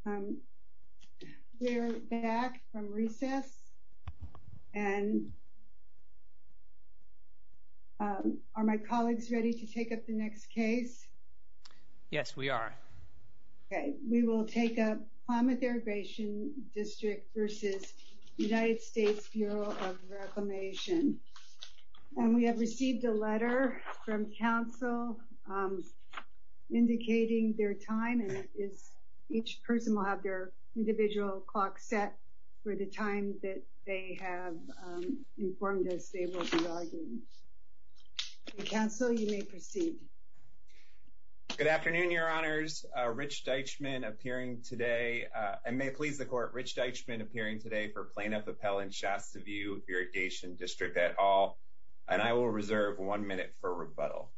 Um, we're back from recess, and are my colleagues ready to take up the next case? Yes, we are. Okay, we will take up Klamath Irrigation District versus United States Bureau of Reclamation. And we have received a letter from council indicating their time, and each person will have their individual clock set for the time that they have informed us they will be arguing. Okay, council, you may proceed. Good afternoon, Your Honors. Rich Deichman appearing today, and may it please the court, Rich Deichman appearing today for Plaintiff Appellant Shasta View Irrigation District et al. And I will reserve 1 minute for rebuttal.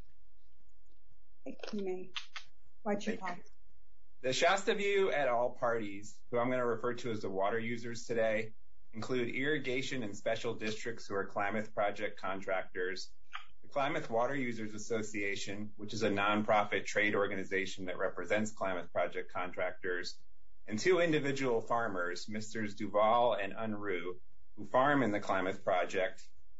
You may. Watch your clock. The Shasta View et al. Parties, who I'm going to refer to as the water users today, include irrigation and special districts who are Klamath project contractors, the Klamath Water Users Association, which is a nonprofit trade organization that represents Klamath project contractors, and two individual farmers, Mr. Duval and Unruh, who farm in the Klamath project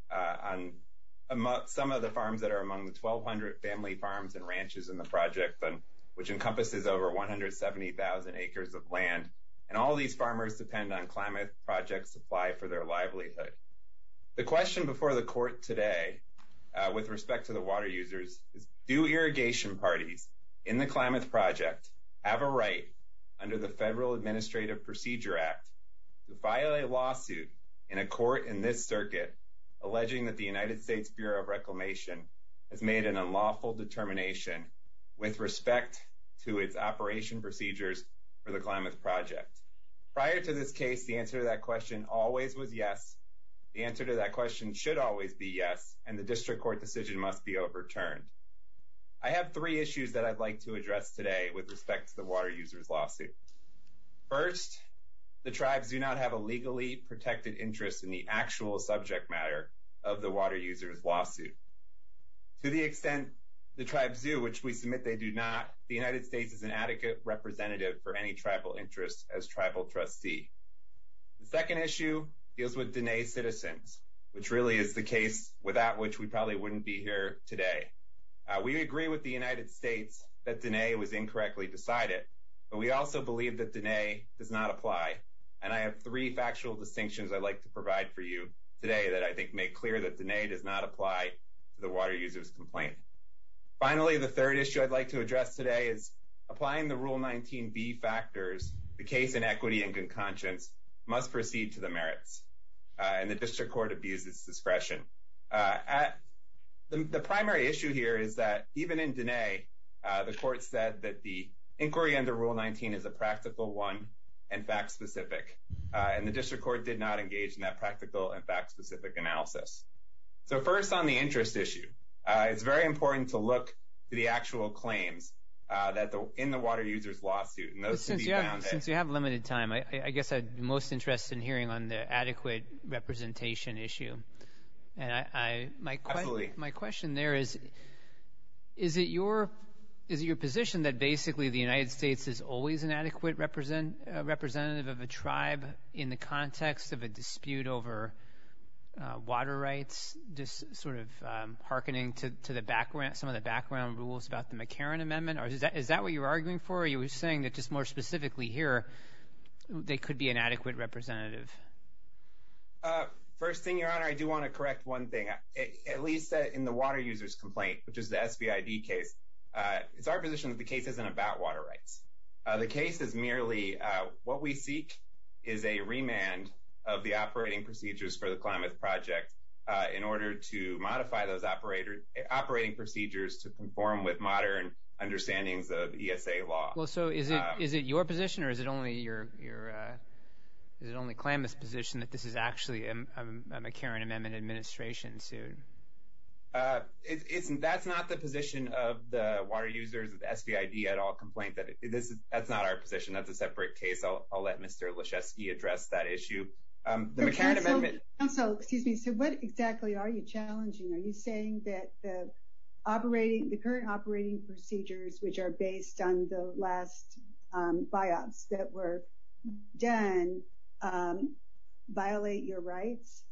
on some of the farms that are among the 1,200 family farms and ranches in the project, which encompasses over 170,000 acres of land. And all these farmers depend on Klamath project supply for their livelihood. The question before the court today, with respect to the water users, is do irrigation parties in the Klamath project have a right under the Federal Administrative Procedure Act to file a lawsuit in a court in this circuit alleging that the United States Bureau of Reclamation has made an unlawful determination with respect to its operation procedures for the Klamath project? Prior to this case, the answer to that question always was yes. The answer to that question should always be yes, and the district court decision must be overturned. I have three issues that I'd like to address today with respect to the water users lawsuit. First, the tribes do not have a legally protected interest in the actual subject matter of the water users lawsuit. To the extent the tribes do, which we submit they do not, the United States is an adequate representative for any tribal interest as tribal trustee. The second issue deals with Dene citizens, which really is the case without which we probably wouldn't be here today. We agree with the United States that Dene was incorrectly decided, but we also believe that Dene does not apply. And I have three factual distinctions I'd like to provide for you today that I think make clear that Dene does not apply to the water users complaint. Finally, the third issue I'd like to address today is applying the Rule 19b factors. The case in equity and good conscience must proceed to the merits, and the district court abuses discretion. The primary issue here is that even in Dene, the court said that the inquiry under Rule 19 is a practical one and fact-specific, and the district court did not engage in that practical and fact-specific analysis. So first, on the interest issue, it's very important to look to the actual claims that in the water users lawsuit, and those since you have limited time, I guess I'd be most interested in hearing on the adequate representation issue. And my question there is it your position that basically the United States is always an adequate representative of a tribe in the context of a dispute over water rights, just sort of hearkening to the background, some of the background rules about the McCarran Amendment? Or is that what you're arguing for? Or are you saying that just more specifically here, they could be an adequate representative? First thing, Your Honor, I do want to correct one thing. At least in the water users complaint, which is the SBID case, it's our position that the case isn't about water rights. The case is merely what we seek is a remand of the operating procedures for the Klamath project in order to modify those operating procedures to conform with modern understandings of ESA law. Well, so is it your position, or is it only is it only Klamath's position that this is actually a McCarran Amendment administration suit? That's not the position of the water users of the SBID et al. Complaint. That's not our position. That's a separate case. I'll let Mr. Leszewski address that issue. The McCarran Amendment. Counsel, excuse me. So what exactly are you challenging? Are you saying that the current operating procedures, which are based on the last buyouts that were done violate your rights?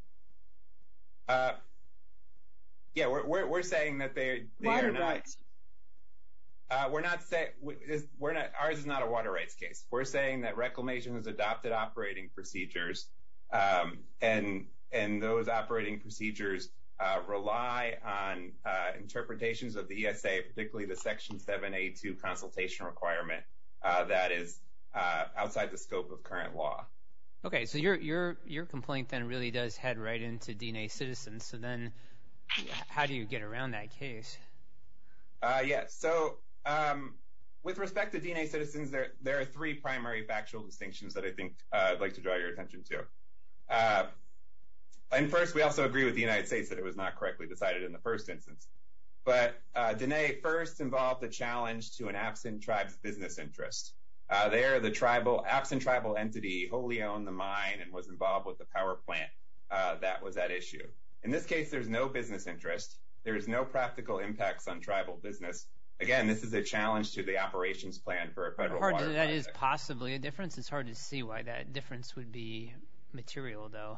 Yeah, we're saying that they are not. Rights. We're not saying ours is not a water rights case. We're saying that Reclamation has adopted operating procedures, and those operating procedures rely on interpretations of the ESA, particularly the Section 7A2 consultation requirement that is outside the scope of current law. Okay, so your complaint then really does head right into DNA Citizens. So then, how do you get around that case? Yes. So with respect to DNA Citizens, there are three primary factual distinctions that I think I'd like to draw your attention to. And first, we also agree with the United States that it was not correctly decided in the first instance. But DNA first involved a challenge to an absent tribe's business interest. There, the absent tribal entity wholly owned the mine and was involved with the power plant that was at issue. In this case, there's no business interest. There is no practical impacts on tribal business. Again, this is a challenge to the operations plan for a federal water project. That is possibly a difference. It's hard to see why that difference would be material, though.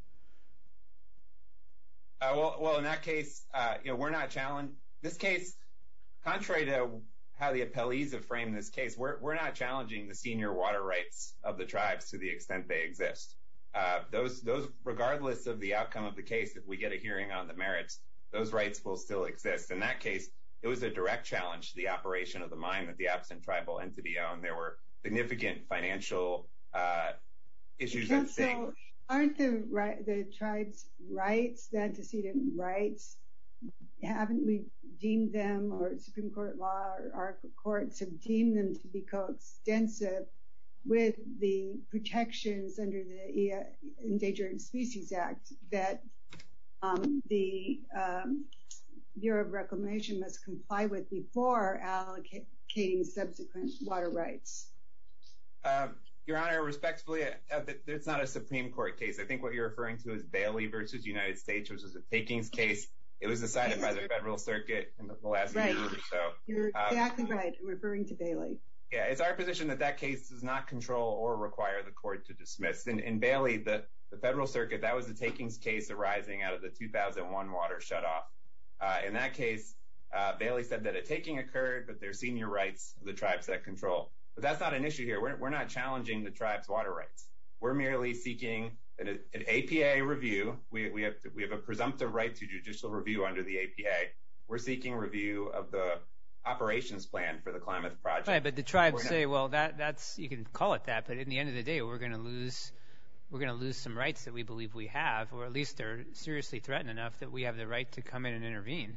Well, in that case, we're not challenged. This case, contrary to how the appellees have framed this case, we're not challenging the senior water rights of the tribes to the extent they exist. Those, regardless of the outcome of the case, if we get a hearing on the merits, those rights will still exist. In that case, it was a direct challenge to the operation of the mine that the absent tribal entity owned. There were significant financial issues at stake. So aren't the tribe's rights, the antecedent rights, haven't we deemed them, or Supreme Court law or our courts have deemed them to be coextensive with the protections under the Endangered Species Act that the Bureau of Reclamation must comply with before allocating subsequent water rights? Your Honor, respectfully, it's not a Supreme Court case. I think what you're referring to is Bailey versus United States, which was a takings case. It was decided by the Federal Circuit in the last year or so. You're exactly right. I'm referring to Bailey. Yeah, it's our position that that case does not control or require the court to dismiss. In Bailey, the Federal Circuit, that was a takings case arising out of the 2001 water shutoff. In that case, Bailey said that a taking occurred, but there's senior rights of the tribes that control. But that's not an issue here. We're not challenging the tribe's water rights. We're merely seeking an APA review. We have a presumptive right to judicial review under the APA. We're seeking review of the operations plan for the Klamath Project. Right, but the tribes say, well, that's you can call it that, but in the end of the day, we're going to lose some rights that we believe we have, or at least they're seriously threatened enough that we have the right to come in and intervene.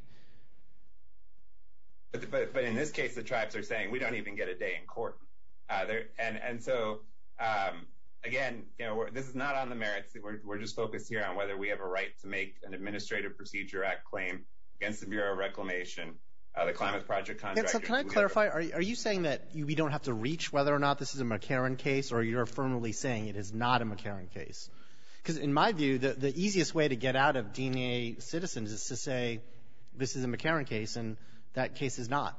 But in this case, the tribes are saying we don't even get a day in court. So again, this is not on the merits. We're just focused here on whether we have a right to make an Administrative Procedure Act claim against the Bureau of Reclamation, the Klamath Project contractor. So can I clarify? Are you saying that we don't have to reach whether or not this is a McCarran case, or you're firmly saying it is not a McCarran case? Because in my view, the easiest way to get out of DNA Citizens is to say this is a McCarran case, and that case is not.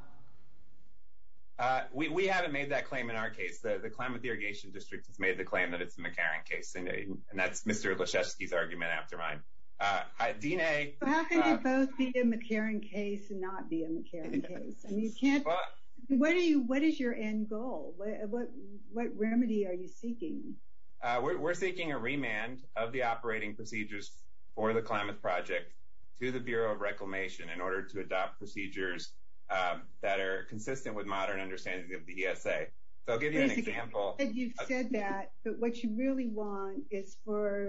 We haven't made that claim in our case. The Klamath Irrigation District has made the claim that it's a McCarran case, and that's Mr. Leszewski's argument after mine. DNA. So how can it both be a McCarran case and not be a McCarran case? I mean, you can't. What is your end goal? What remedy are you seeking? We're seeking a remand of the operating procedures for the Klamath Project to the Bureau of Reclamation in order to adopt procedures that are consistent with modern understandings of the ESA. So I'll give you an example. You've said that, but what you really want is for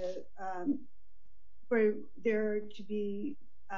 there to be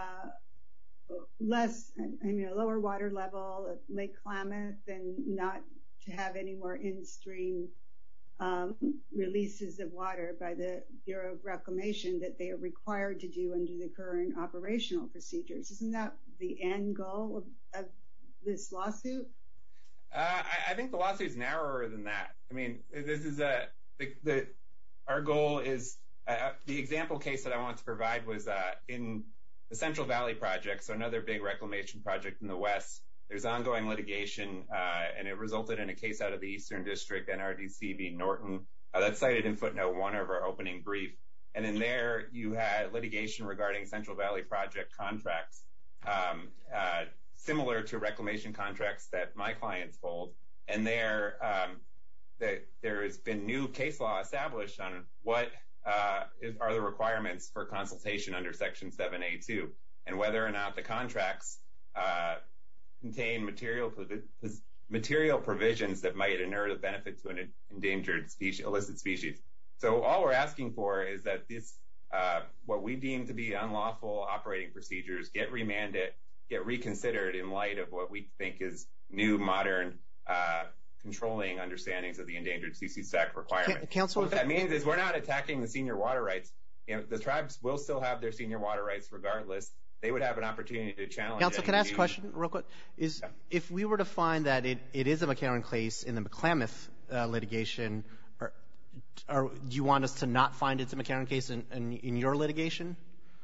a lower water level of Lake Klamath, and not to have any more in-stream releases of water by the Bureau of Reclamation that they are required to do under the current operational procedures. Isn't that the end goal of this lawsuit? I think the lawsuit is narrower than that. I mean, this is our goal is the example case that I want to provide was in the Central Valley Project, so another big reclamation project in the West. There's ongoing litigation, and it resulted in a case out of the Eastern District, NRDC v. Norton. That's cited in footnote 1 of our opening brief. And in there, you had litigation regarding Central Valley Project contracts, similar to reclamation contracts that my clients hold. And there has been new case law established on what are the requirements for consultation under Section 7A2, and whether or not the contracts contain material provisions that might inure the benefit to an endangered species, illicit species. So all we're asking for is that this, what we deem to be unlawful operating procedures, get remanded, get reconsidered in light of what we think is new, modern, controlling understandings of the Endangered Species Act requirements. What that means is we're not attacking the senior water rights. The tribes will still have their senior water rights regardless. They would have an opportunity to challenge. Counsel, can I ask a question real quick? If we were to find that it is a McCarran case in the McClamath litigation, or do you want us to not find it's a McCarran case in your litigation?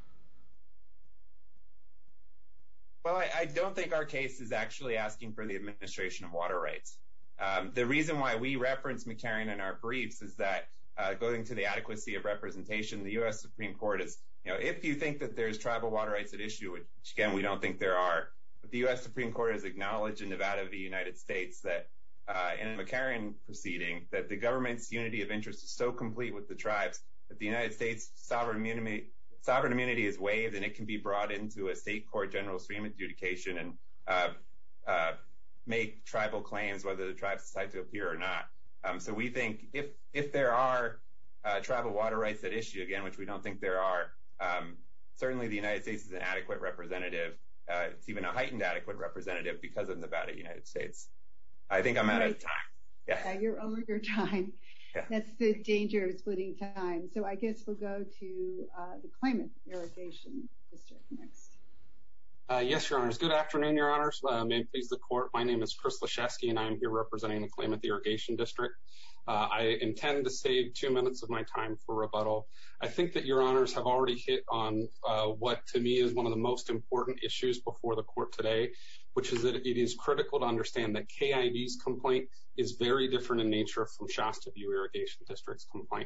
Well, I don't think our case is actually asking for the administration of water rights. The reason why we reference McCarran in our briefs is that going to the adequacy of representation, the U.S. Supreme Court is, if you think that there's tribal water rights at issue, which again, we don't think there are, but the U.S. Supreme Court has acknowledged in Nevada v. United States that in a McCarran proceeding, that the government's unity of interest is so complete with the tribes that the United States sovereign immunity is waived, and it can be brought into a state court general stream adjudication and make tribal claims whether the tribes decide to appear or not. So we think if there are tribal water rights at issue, again, which we don't think there are, certainly the United States is an adequate representative. It's even a heightened adequate representative because of Nevada, United States. I think I'm out of time. Yeah, you're over your time. Yeah. That's the danger of splitting time. So I guess we'll go to the Klamath Irrigation District next. Yes, Your Honors. Good afternoon, Your Honors. May it please the Court. My name is Chris Leshesky, and I am here representing the Klamath Irrigation District. I intend to save 2 minutes of my time for rebuttal. I think that Your Honors have already hit on what, to me, is one of the most important issues before the Court today, which is that it is critical to understand that KID's complaint is very different in nature from Shasta View Irrigation District's complaint.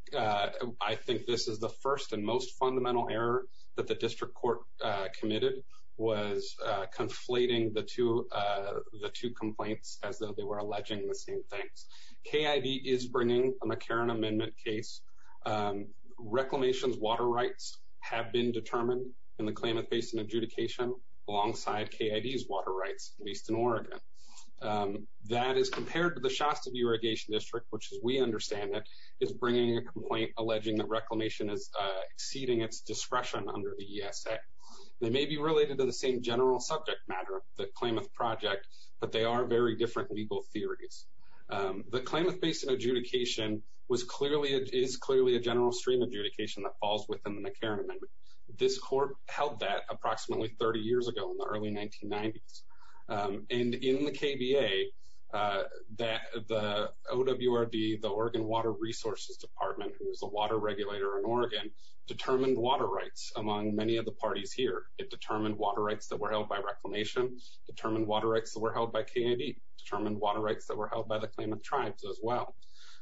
I think this is the first and most fundamental error that the District Court committed, was conflating the two complaints as though they were alleging the same things. KID is bringing a McCarran Amendment case. Reclamation's water rights have been determined in the Klamath Basin adjudication alongside KID's water rights, at least in Oregon. That is compared to the Shasta View Irrigation District, which, as we understand it, is bringing a complaint alleging that reclamation is exceeding its discretion under the ESA. They may be related to the same general subject matter, the Klamath Project, but they are very different legal theories. The Klamath Basin adjudication is clearly a general stream adjudication that falls within the McCarran Amendment. This Court held that approximately 30 years ago in the early 1990s. And in the KBA, that the OWRD, the Oregon Water Resources Department, who is the water regulator in Oregon, determined water rights among many of the parties here. It determined water rights that were held by Reclamation, determined water rights that were held by KID, determined water rights that were held by the Klamath tribes as well.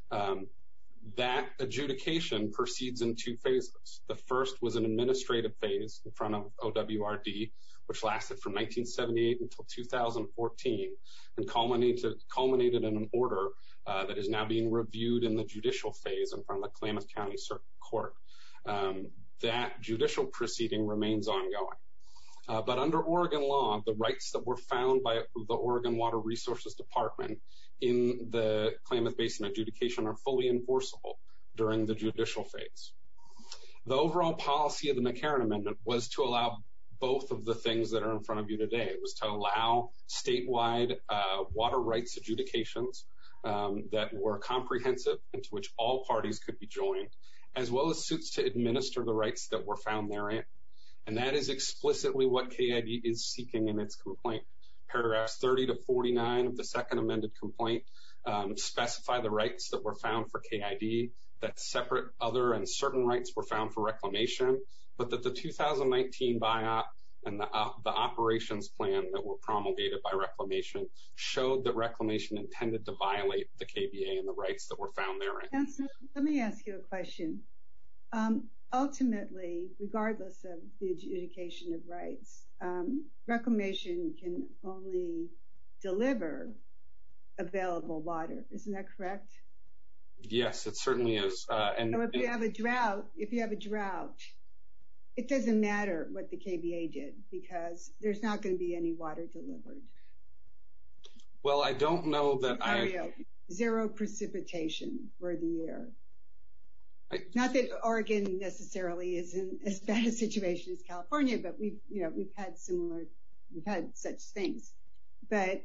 That adjudication proceeds in two phases. The first was an administrative phase in front of OWRD, which lasted from 1978 until 2014 and culminated in an order that is now being reviewed in the judicial phase in front of the Klamath County Circuit Court. That judicial proceeding remains ongoing. But under Oregon law, the rights that were found by the Oregon Water Resources Department in the Klamath Basin adjudication are fully enforceable during the judicial phase. The overall policy of the McCarran Amendment was to allow both of the things that are in front of you today. It was to allow statewide water rights adjudications that were comprehensive and to which all parties could be joined, as well as suits to administer the rights that were found therein. And that is explicitly what KID is seeking in its complaint. Paragraphs 30 to 49 of the second amended complaint specify the rights that were found for KID, that separate other and certain rights were found for Reclamation, but that the 2019 BIOP and the operations plan that were promulgated by Reclamation showed that Reclamation intended to violate the KBA and the rights that were found therein. Let me ask you a question. Ultimately, regardless of the adjudication of rights, Reclamation can only deliver available water. Isn't that correct? Yes, it certainly is. So if you have a drought, it doesn't matter what the KBA did because there's not going to be any water delivered. Well, I don't know that Zero precipitation for the year. Not that Oregon necessarily is in as bad a situation as California, but we've had such things. But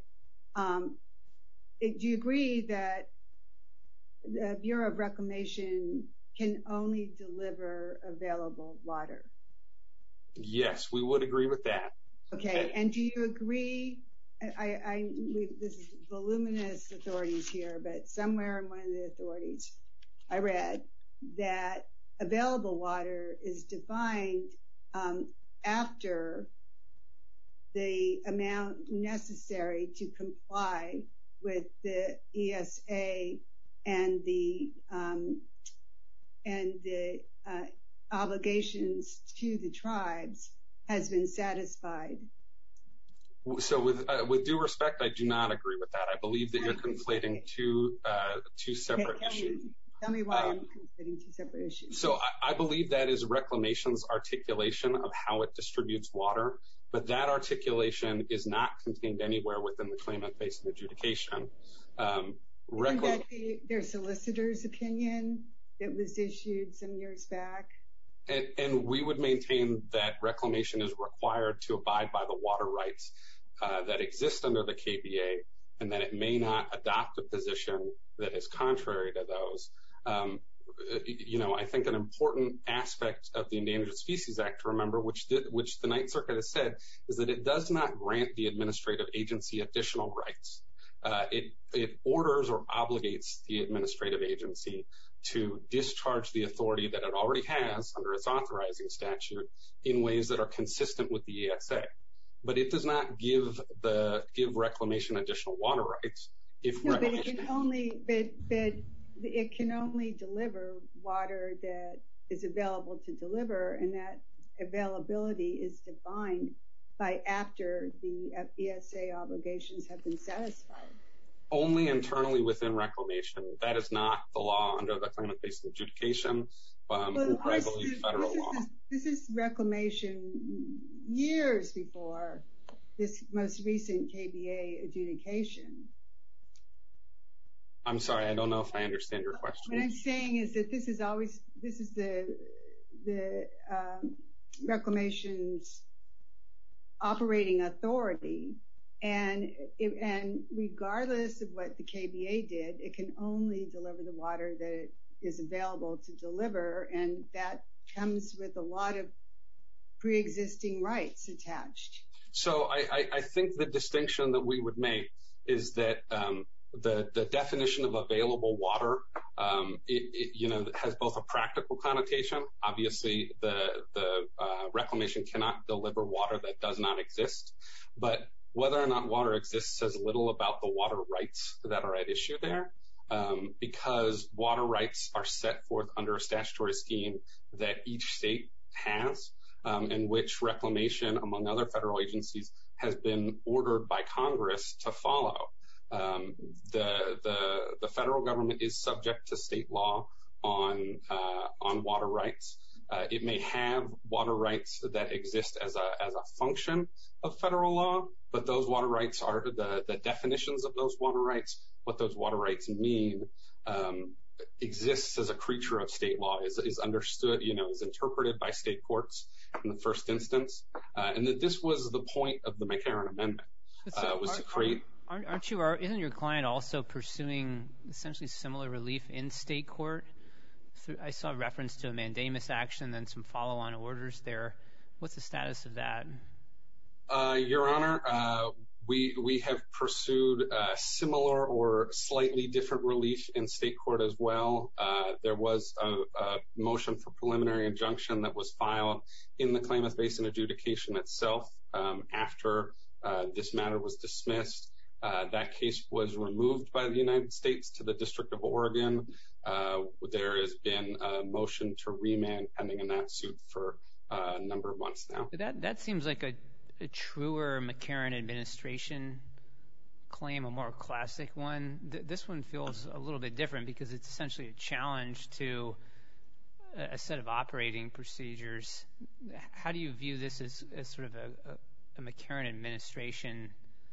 do you agree that the Bureau of Reclamation can only deliver available water? Yes, we would agree with that. Okay, and do you agree? This is voluminous authorities here, but somewhere in one of the authorities I read that available water is defined after the amount necessary to comply with the ESA and the obligations to the tribes has been satisfied. So with due respect, I do not agree with that. I believe that you're conflating two separate issues. Tell me why I'm conflating two separate issues. So I believe that is Reclamation's articulation of how it distributes water, but that articulation is not contained anywhere within the claimant-based adjudication. Isn't that their solicitor's opinion that was issued some years back? And we would maintain that Reclamation is required to abide by the water rights that exist under the KBA, and that it may not adopt a position that is contrary to those. I think an important aspect of the Endangered Species Act to remember, which the Ninth Circuit has said, is that it does not grant the administrative agency additional rights. It orders or obligates the administrative agency to discharge the authority that it already has under its authorizing statute in ways that are consistent with the ESA. But it does not give Reclamation additional water rights. But it can only deliver water that is available to deliver, and that availability is defined by after the ESA obligations have been satisfied. Only internally within Reclamation. That is not the law under the claimant-based adjudication, or I believe federal law. This is Reclamation years before this most recent KBA adjudication. I'm sorry, I don't know if I understand your question. What I'm saying is that this is the Reclamation's operating authority, and regardless of what the KBA did, it can only deliver the water that is available to deliver, and that comes with a lot of pre-existing rights attached. So I think the distinction that we would make is that the definition of available water, has both a practical connotation. Obviously, the Reclamation cannot deliver water that does not exist, but whether or not water exists says little about the water rights that are at issue there, because water rights are set forth under a statutory scheme that each state has, in which Reclamation, among other federal agencies, has been ordered by Congress to follow. The federal government is subject to state law on water rights. It may have water rights that exist as a function of federal law, but those water rights are the definitions of those water rights, what those water rights mean, exists as a creature of state law, is understood, is interpreted by state courts in the first instance, and that this was the point of the McCarran Amendment, was to create. Isn't your client also pursuing essentially similar relief in state court? I saw a reference to a mandamus action and some follow-on orders there. What's the status of that? Your Honor, We have pursued similar or slightly different relief in state court as well. There was a motion for preliminary injunction that was filed in the Klamath Basin adjudication itself after this matter was dismissed. That case was removed by the United States to the District of Oregon. There has been a motion to remand pending in that suit for a number of months now. That seems like a truer McCarran administration claim, a more classic one. This one feels a little bit different because it's essentially a challenge to a set of operating procedures. How do you view this as sort of a McCarran administration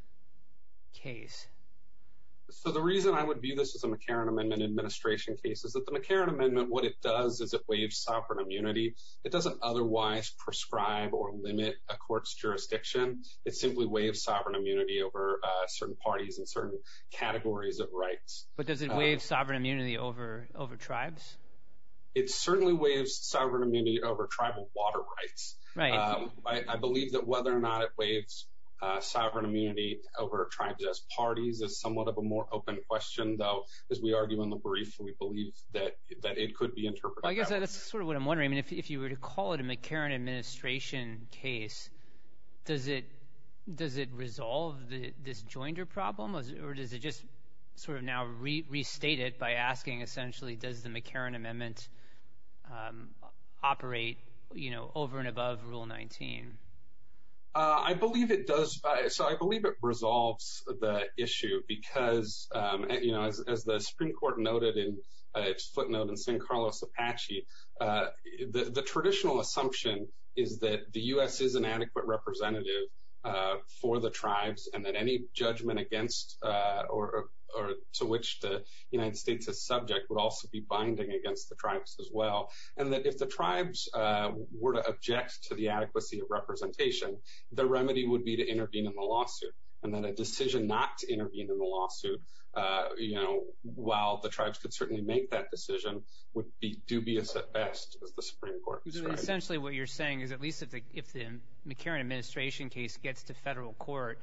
case? So the reason I would view this as a McCarran Amendment administration case is that the McCarran Amendment, what it does is it waives sovereign immunity. It doesn't otherwise prescribe or limit a court's jurisdiction. It simply waives sovereign immunity over certain parties and certain categories of rights. But does it waive sovereign immunity over tribes? It certainly waives sovereign immunity over tribal water rights. Right. I believe that whether or not it waives sovereign immunity over tribes as parties is somewhat of a more open question, though, as we argue in the brief, we believe that it could be interpreted. Well, I guess that's sort of what I'm wondering. I mean, if you were to call it a McCarran administration case, does it resolve this joinder problem, or does it just sort of now restate it by asking essentially, does the McCarran Amendment operate, over and above Rule 19? I believe it does. So I believe it resolves the issue because, as the Supreme Court noted in its footnote in San Carlos Apache, the traditional assumption is that the U.S. is an adequate representative for the tribes, and that any judgment against or to which the United States is subject would also be binding against the tribes as well. And that if the tribes were to object to the adequacy of representation, the remedy would be to intervene in the lawsuit. And that a decision not to intervene in the lawsuit, while the tribes could certainly make that decision, would be dubious at best, as the Supreme Court described. Essentially what you're saying is at least if the McCarran administration case gets to federal court,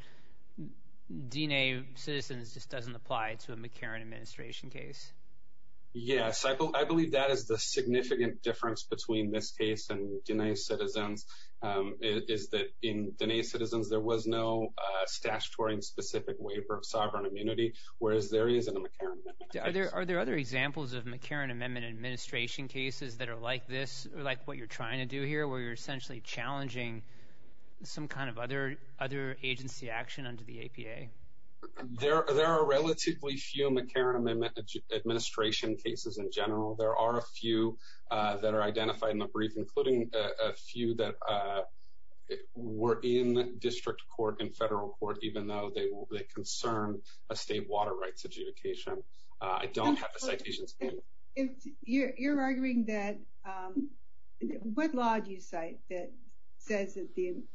DNA citizens just doesn't apply to a McCarran administration case. Yes, I believe that is the significant difference between this case and DNA citizens, is that in DNA citizens there was no statutory and specific waiver of sovereign immunity, whereas there is in a McCarran Amendment case. Are there other examples of McCarran Amendment administration cases that are like this, or like what you're trying to do here, where you're essentially challenging some kind of other agency action under the APA? There are relatively few McCarran Amendment administration cases in general. There are a few that are identified in the brief, including a few that were in district court and federal court, even though they concern a state water rights adjudication. I don't have the citations. You're arguing that what law do you cite that says that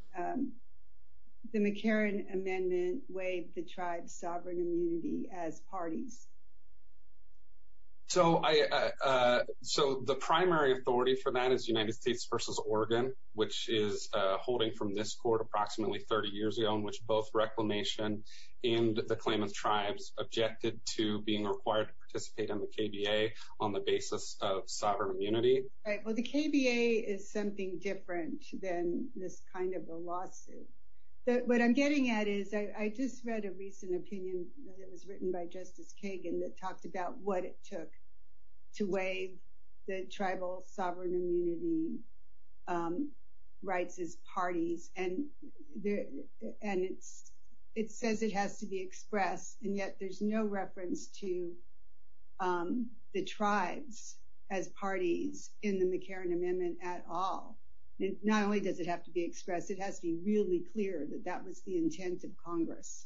the McCarran Amendment waived the tribe's sovereign immunity as parties? So the primary authority for that is United States versus Oregon, which is holding from this court approximately 30 years ago, in which both Reclamation and the Klamath tribes objected to being required to participate in the KBA on the basis of sovereign immunity. Right. Well, the KBA is something different than this kind of a lawsuit. What I'm getting at is I just read a recent opinion that was written by Justice Kagan that talked about what it took to waive the tribal sovereign immunity rights as parties, and it says it has to be expressed, and yet there's no reference to the tribes as parties in the McCarran Amendment at all. And not only does it have to be expressed, it has to be really clear that that was the intent of Congress.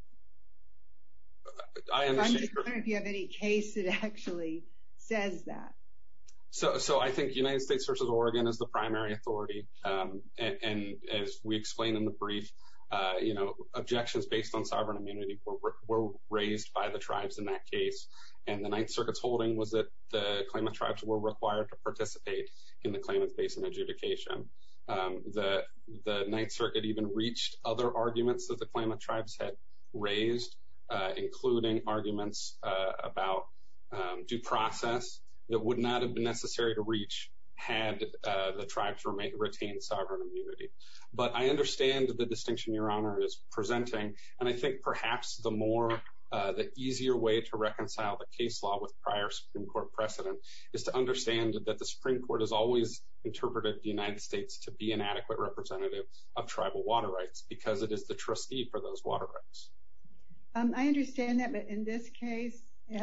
I understand. I'm just wondering if you have any case that actually says that. So I think United States versus Oregon is the primary authority, and as we explained in the brief, objections based on sovereign immunity were raised by the tribes in that case, and the Ninth Circuit's holding was that the Klamath tribes were required to participate in the Klamath Basin adjudication. The Ninth Circuit even reached other arguments that the Klamath tribes had raised, including arguments about due process that would not have been necessary to reach had the tribes retained sovereign immunity. But I understand the distinction Your Honor is presenting, and I think perhaps the easier way to reconcile the case law with prior Supreme Court precedent is to understand that the Supreme Court has always interpreted the United States to be an adequate representative of tribal water rights because it is the trustee for those water rights. I understand that, but in this case,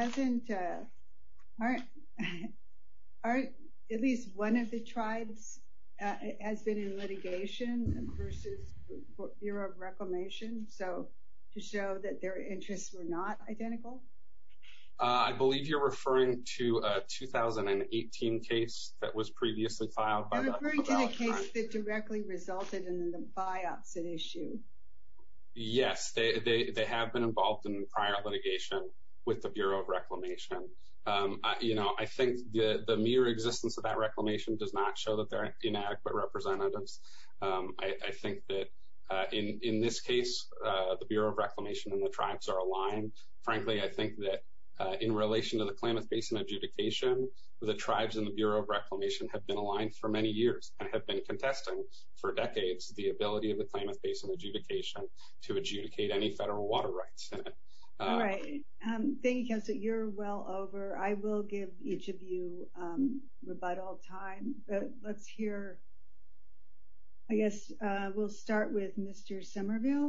aren't at least one of the tribes has been in litigation versus Bureau of Reclamation, so to show that their interests were not identical? I believe you're referring to a 2018 case that was previously filed by the Valley Tribe. I'm referring to the case that directly resulted in the biopsy issue. Yes, they have been involved in prior litigation with the Bureau of Reclamation. I think the mere existence of that reclamation does not show that they're inadequate representatives. I think that in this case, the Bureau of Reclamation and the tribes are aligned. Frankly, I think that in relation to the Klamath Basin adjudication, the tribes and the Bureau of Reclamation have been aligned for many years and have been contesting for decades the ability of the Klamath Basin adjudication to adjudicate any federal water rights in it. All right. Thank you, Counselor. You're well over. I will give each of you rebuttal time. But let's hear, I guess we'll start with Mr. Somerville.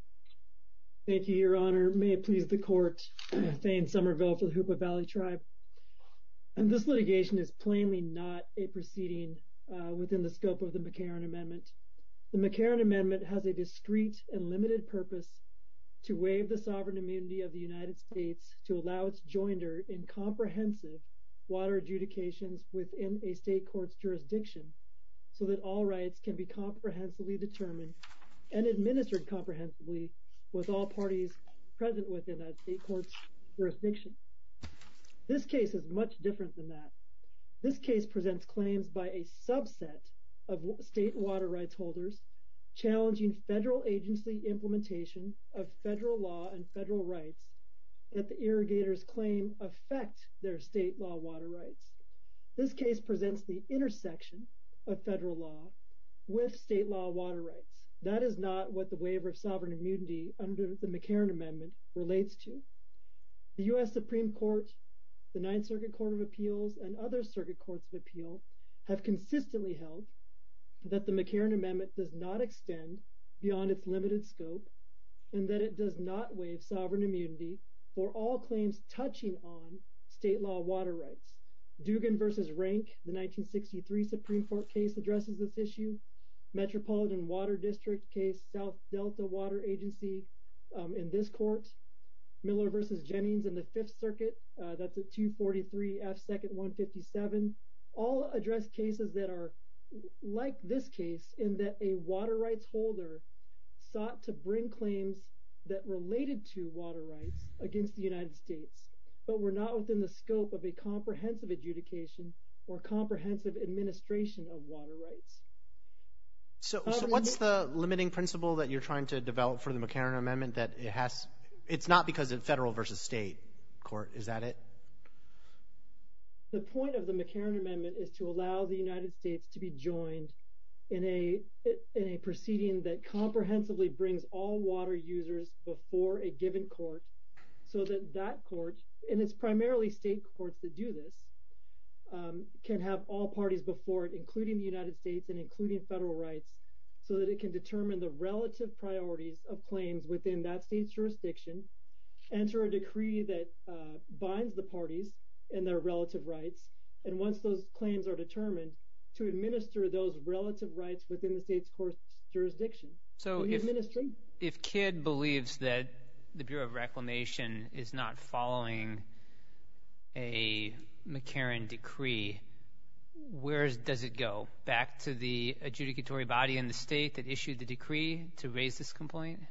Thank you, Your Honor. May it please the Court, Thane Somerville for the Hoopa Valley Tribe. And this litigation is plainly not a proceeding within the scope of the McCarran Amendment. The McCarran Amendment has a discrete and limited purpose to waive the sovereign immunity of the United States to allow its joinder in comprehensive water adjudications within a state court's jurisdiction so that all rights can be comprehensively determined and administered comprehensively with all parties present within that state court's jurisdiction. This case is much different than that. This case presents claims by a subset of state water rights holders challenging federal agency implementation of federal law and federal rights that the irrigators claim affect their state law water rights. This case presents the intersection of federal law with state law water rights. That is not what the waiver of sovereign immunity under the McCarran Amendment relates to. The U.S. Supreme Court, the Ninth Circuit Court of Appeals, and other circuit courts of appeal have consistently held that the McCarran Amendment does not extend beyond its limited scope and that it does not waive sovereign immunity for all claims touching on state law water rights. Dugan v. Rank, the 1963 Supreme Court case, addresses this issue. Metropolitan Water District case, South Delta Water Agency in this court. Miller v. Jennings in the Fifth Circuit, that's at 243 F. 2nd 157. All address cases that are like this case in that a water rights holder sought to bring claims that related to water rights against the United States, but were not within the scope of a comprehensive adjudication or comprehensive administration of water rights. So what's the limiting principle that you're trying to develop for the McCarran Amendment that it's not because of federal versus state court, is that it? The point of the McCarran Amendment is to allow the United States to be joined in a proceeding that comprehensively brings all water users before a given court so that that court, and it's primarily state courts that do this, can have all parties before it, including the United States and including federal rights, so that it can determine the relative priorities of claims within that state's jurisdiction, enter a decree that binds the parties in their relative rights, and once those claims are determined, to administer those relative rights within the state's court's jurisdiction. So if Kidd believes that the Bureau of Reclamation is not following a McCarran decree, where does it go? Back to the adjudicatory body in the state that issued the decree to raise this complaint?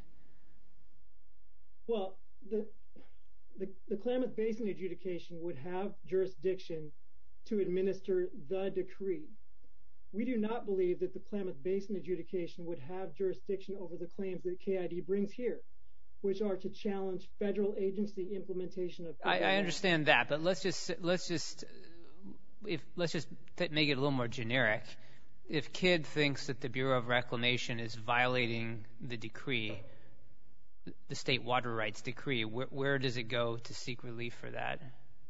Well, the Klamath Basin adjudication would have jurisdiction to administer the decree. we do not believe that the Klamath Basin adjudication would have jurisdiction over the claims that KID brings here, which are to challenge federal agency implementation of. I understand that, but let's just make it a little more generic. If KID thinks that the Bureau of Reclamation is violating the decree, the state water rights decree, where does it go to seek relief for that?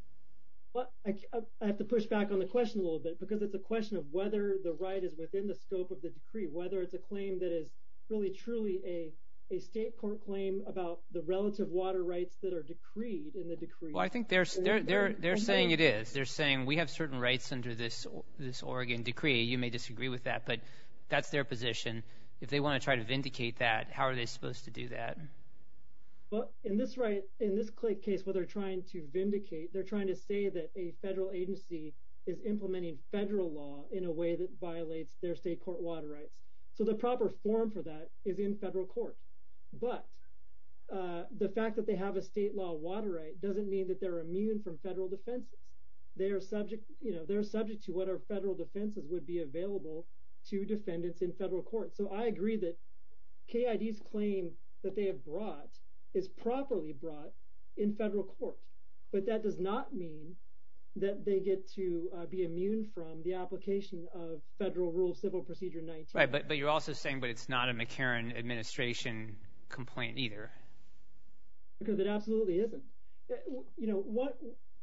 Well, I have to push back on the question a little bit, because it's a question of whether the right is within the scope of the decree, whether it's a claim that is really truly a state court claim about the relative water rights that are decreed in the decree. Well, I think they're saying it is. They're saying we have certain rights under this Oregon decree. You may disagree with that, but that's their position. If they want to try to vindicate that, how are they supposed to do that? Well, in this case, what they're trying to vindicate, they're trying to say that a federal agency is implementing federal law in a way that violates their state court water rights. So the proper form for that is in federal court. But the fact that they have a state law water right doesn't mean that they're immune from federal defenses. They are subject to whatever federal defenses would be available to defendants in federal court. So I agree that KID's claim that they have brought is properly brought in federal court. But that does not mean that they get to be immune from the application of Federal Rule of Civil Procedure 19. Right, but you're also saying, but it's not a McCarran administration complaint either. Because it absolutely isn't. What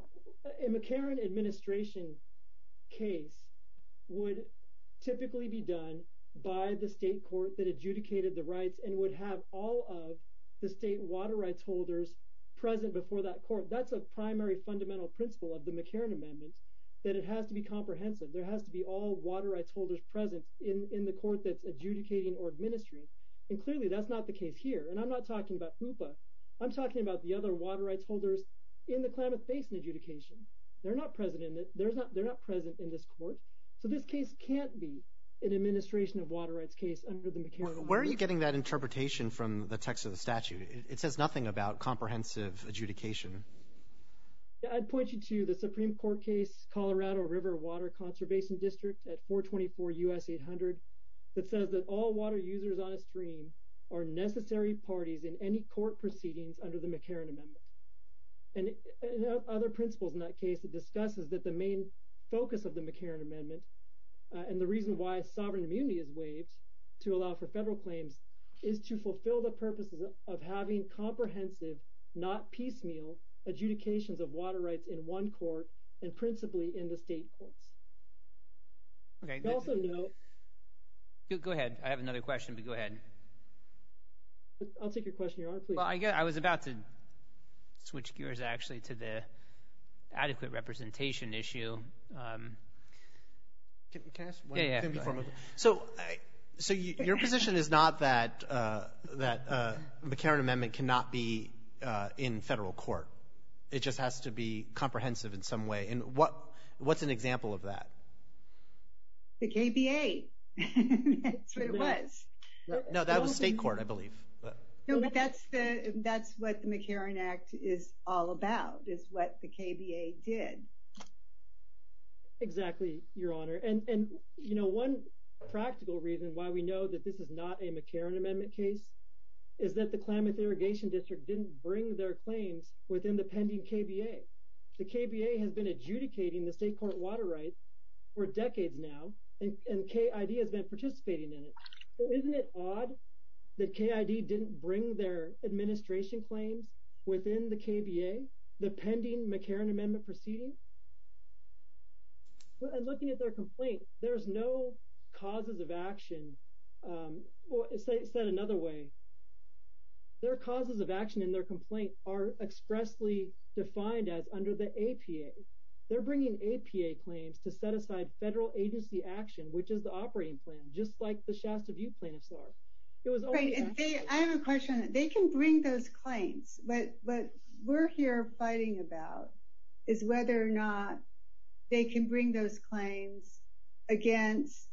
a McCarran administration case would typically be done by the state court that adjudicated the rights and would have all of the state water rights holders present before that court. That's a primary fundamental principle of the McCarran Amendment, that it has to be comprehensive. There has to be all water rights holders present in the court that's adjudicating or administering. And clearly that's not the case here. And I'm not talking about HOOPA. I'm talking about the other water rights holders in the Klamath Basin adjudication. They're not present in it. They're not present in this court. So this case can't be an administration of water rights case under the McCarran Amendment. Where are you getting that interpretation from the text of the statute? It says nothing about comprehensive adjudication. Yeah, I'd point you to the Supreme Court case, Colorado River Water Conservation District at 424 U.S. 800, that says that all water users on a stream are necessary parties in any court proceedings under the McCarran Amendment. And other principles in that case, it discusses that the main focus of the McCarran Amendment and the reason why sovereign immunity is waived to allow for federal claims is to fulfill the purposes of having comprehensive, not piecemeal, adjudications of water rights in one court and principally in the state courts. Okay. You also know... Go ahead. I have another question, but go ahead. I'll take your question, Your Honor, please. Well, I was about to switch gears, actually, to the adequate representation issue. Can I ask one thing before I move on? So your position is not that McCarran Amendment cannot be in federal court. It just has to be comprehensive in some way. And what's an example of that? The KBA. That's what it was. No, that was state court, I believe. No, but that's what the McCarran Act is all about, is what the KBA did. Exactly, Your Honor. And one practical reason why we know that this is not a McCarran Amendment case is that the Klamath Irrigation District didn't bring their claims within the pending KBA. The KBA has been adjudicating the state court water rights for decades now, and KID has been participating in it. So isn't it odd that KID didn't bring their administration claims within the KBA, the pending McCarran Amendment proceeding? And looking at their complaint, there's no causes of action. Said another way, their causes of action in their complaint are expressly defined as under the APA. They're bringing APA claims to set aside federal agency action, which is the operating plan, just like the Shasta View plaintiffs are. I have a question. They can bring those claims, but what we're here fighting about is whether or not they can bring those claims against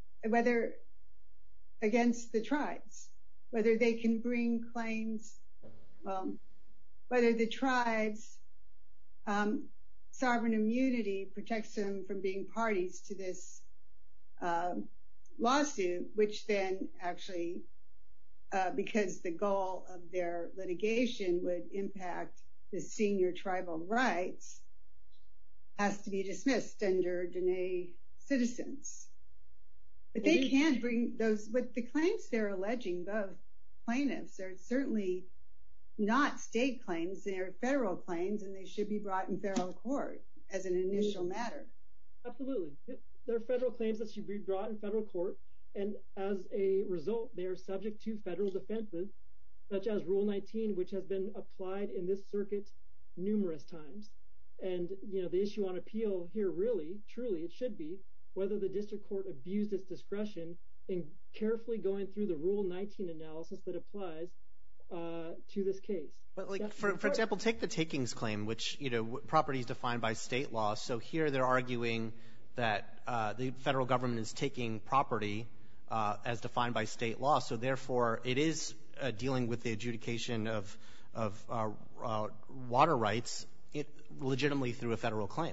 the tribes, whether they can bring claims, whether the tribes' sovereign immunity protects them from being parties to this lawsuit, which then actually, because the goal of their litigation would impact the senior tribal rights, has to be dismissed under Diné citizens. But they can't bring those, with the claims they're alleging, both plaintiffs are certainly not state claims, they're federal claims, and they should be brought in federal court as an initial matter. Absolutely. They're federal claims that should be brought in federal court, and as a result, they are subject to federal defenses, such as Rule 19, which has been applied in this circuit numerous times. And, the issue on appeal here really, truly, it should be whether the district court abused its discretion in carefully going through the Rule 19 analysis that applies to this case. But for example, take the takings claim, which, property is defined by state law. So here they're arguing that the federal government is taking property as defined by state law. So therefore, it is dealing with the adjudication of water rights legitimately through a federal claim.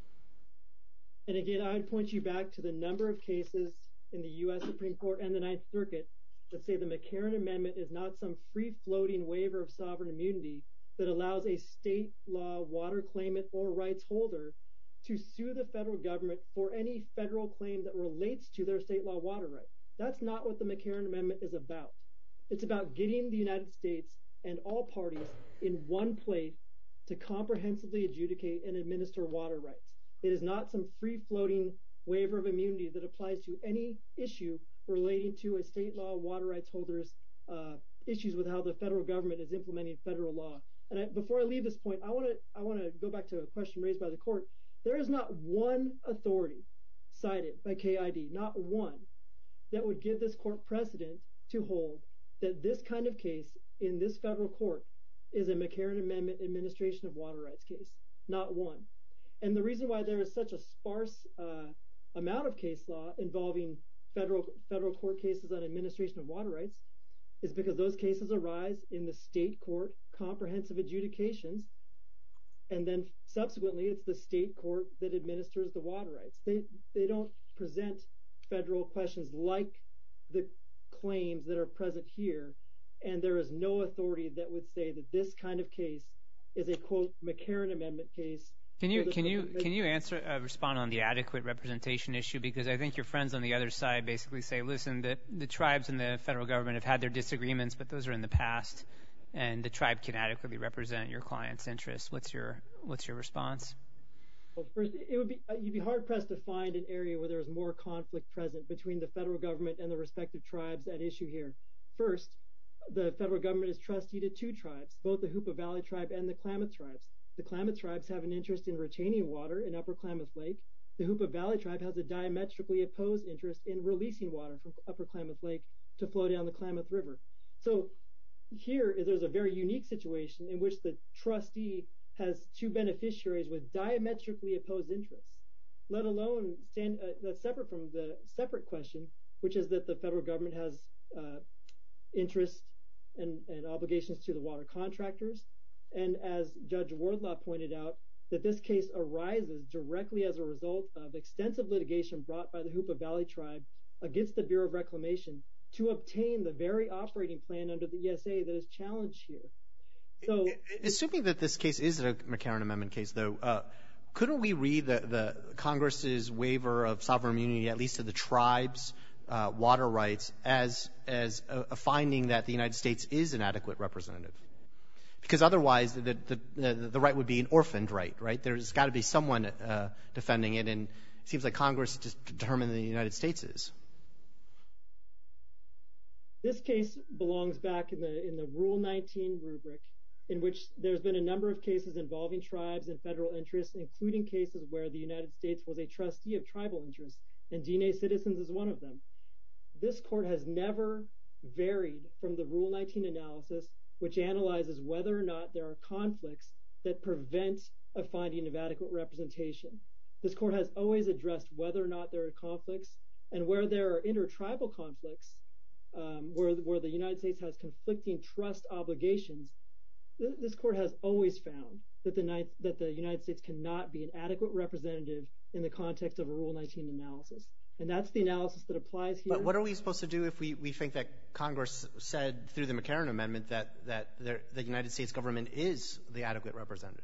And again, I would point you back to the number of cases in the U.S. Supreme Court and the Ninth Circuit that say the McCarran Amendment is not some free-floating waiver of sovereign immunity that allows a state law water claimant or rights holder to sue the federal government for any federal claim that relates to their state law water right. That's not what the McCarran Amendment is about. It's about getting the United States and all parties in one place to comprehensively adjudicate and administer water rights. It is not some free-floating waiver of immunity that applies to any issue relating to a state law water rights holder's issues with how the federal government is implementing federal law. And before I leave this point, I want to go back to a question raised by the court. There is not one authority cited by KID, not one, that would give this court precedent to hold that this kind of case in this federal court is a McCarran Amendment administration of water rights case. Not one. And the reason why there is such a sparse amount of case law involving federal court cases on administration of water rights is because those cases arise in the state court comprehensive adjudications, and then subsequently it's the state court that administers the water rights. They don't present federal questions like the claims that are present here, and there is no authority that would say that this kind of case is a, quote, McCarran Amendment case. Can you respond on the adequate representation issue? Because I think your friends on the other side basically say, listen, the tribes and the federal government have had their disagreements, but those are in the past, and the tribe can adequately represent your client's interests. What's your response? Well, first, you'd be hard pressed to find an area where there's more conflict present between the federal government and the respective tribes at issue here. First, the federal government is trustee to two tribes, both the Hoopa Valley Tribe and the Klamath Tribes. The Klamath Tribes have an interest in retaining water in Upper Klamath Lake. The Hoopa Valley Tribe has a diametrically opposed interest in releasing water from Upper Klamath Lake to flow down the Klamath River. So here, there's a very unique situation in which the trustee has two beneficiaries with diametrically opposed interests, let alone that's separate from the separate question, which is that the federal government has interests and obligations to the water contractors. And as Judge Wardlaw pointed out, that this case arises directly as a result of extensive litigation brought by the Hoopa Valley Tribe against the Bureau of Reclamation to obtain the very operating plan under the ESA that is challenged here. So, assuming that this case is a McCarran Amendment case, though, couldn't we read the Congress's waiver of sovereign immunity, at least to the tribes' water rights, as a finding that the United States is an adequate representative? Because otherwise, the right would be an orphaned right? There's got to be someone defending it, and it seems like Congress just determined the United States is. This case belongs back in the Rule 19 rubric, in which there's been a number of cases involving tribes and federal interests, including cases where the United States was a trustee of tribal interests, and Diné Citizens is one of them. This court has never varied from the Rule 19 analysis, which analyzes whether or not there are conflicts that prevent a finding of adequate representation. This court has always addressed whether or not there are conflicts, and where there are intertribal conflicts, where the United States has conflicting trust obligations, this court has always found that the United States cannot be an adequate representative in the context of a Rule 19 analysis. And that's the analysis that applies here. But what are we supposed to do if we think that Congress said through the McCarran Amendment that the United States government is the adequate representative?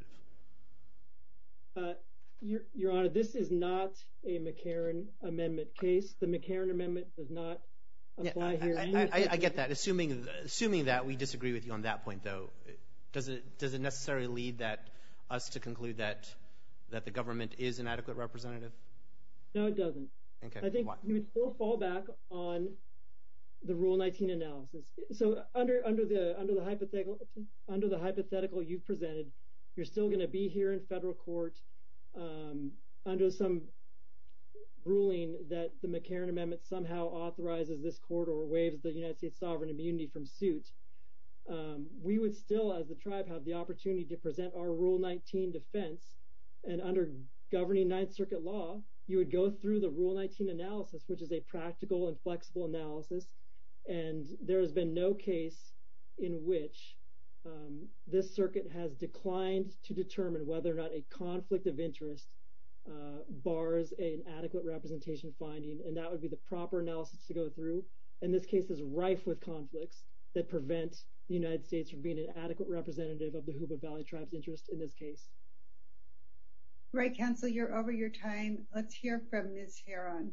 Your Honor, this is not a McCarran Amendment case. The McCarran Amendment does not apply here. I get that. Assuming that we disagree with you on that point, though, does it necessarily lead us to conclude that the government is an adequate representative? No, it doesn't. Okay. I think you would still fall back on the Rule 19 analysis. So under the hypothetical you've presented, you're still going to be here in federal court under some ruling that the McCarran Amendment somehow authorizes this court or waives the United States sovereign immunity from suit. We would still, as the tribe, have the opportunity to present our Rule 19 defense, and under governing Ninth Circuit law, you would go through the Rule 19 analysis, which is a practical and flexible analysis, and there has been no case in which this circuit has declined to determine whether or not a conflict of interest bars an adequate representation finding, and that would be the proper analysis to go through. And this case is rife with conflicts that prevent the United States from being an adequate representative of the Hoopa Valley Tribe's interest in this case. Right, Counsel, you're over your time. Let's hear from Ms. Heron.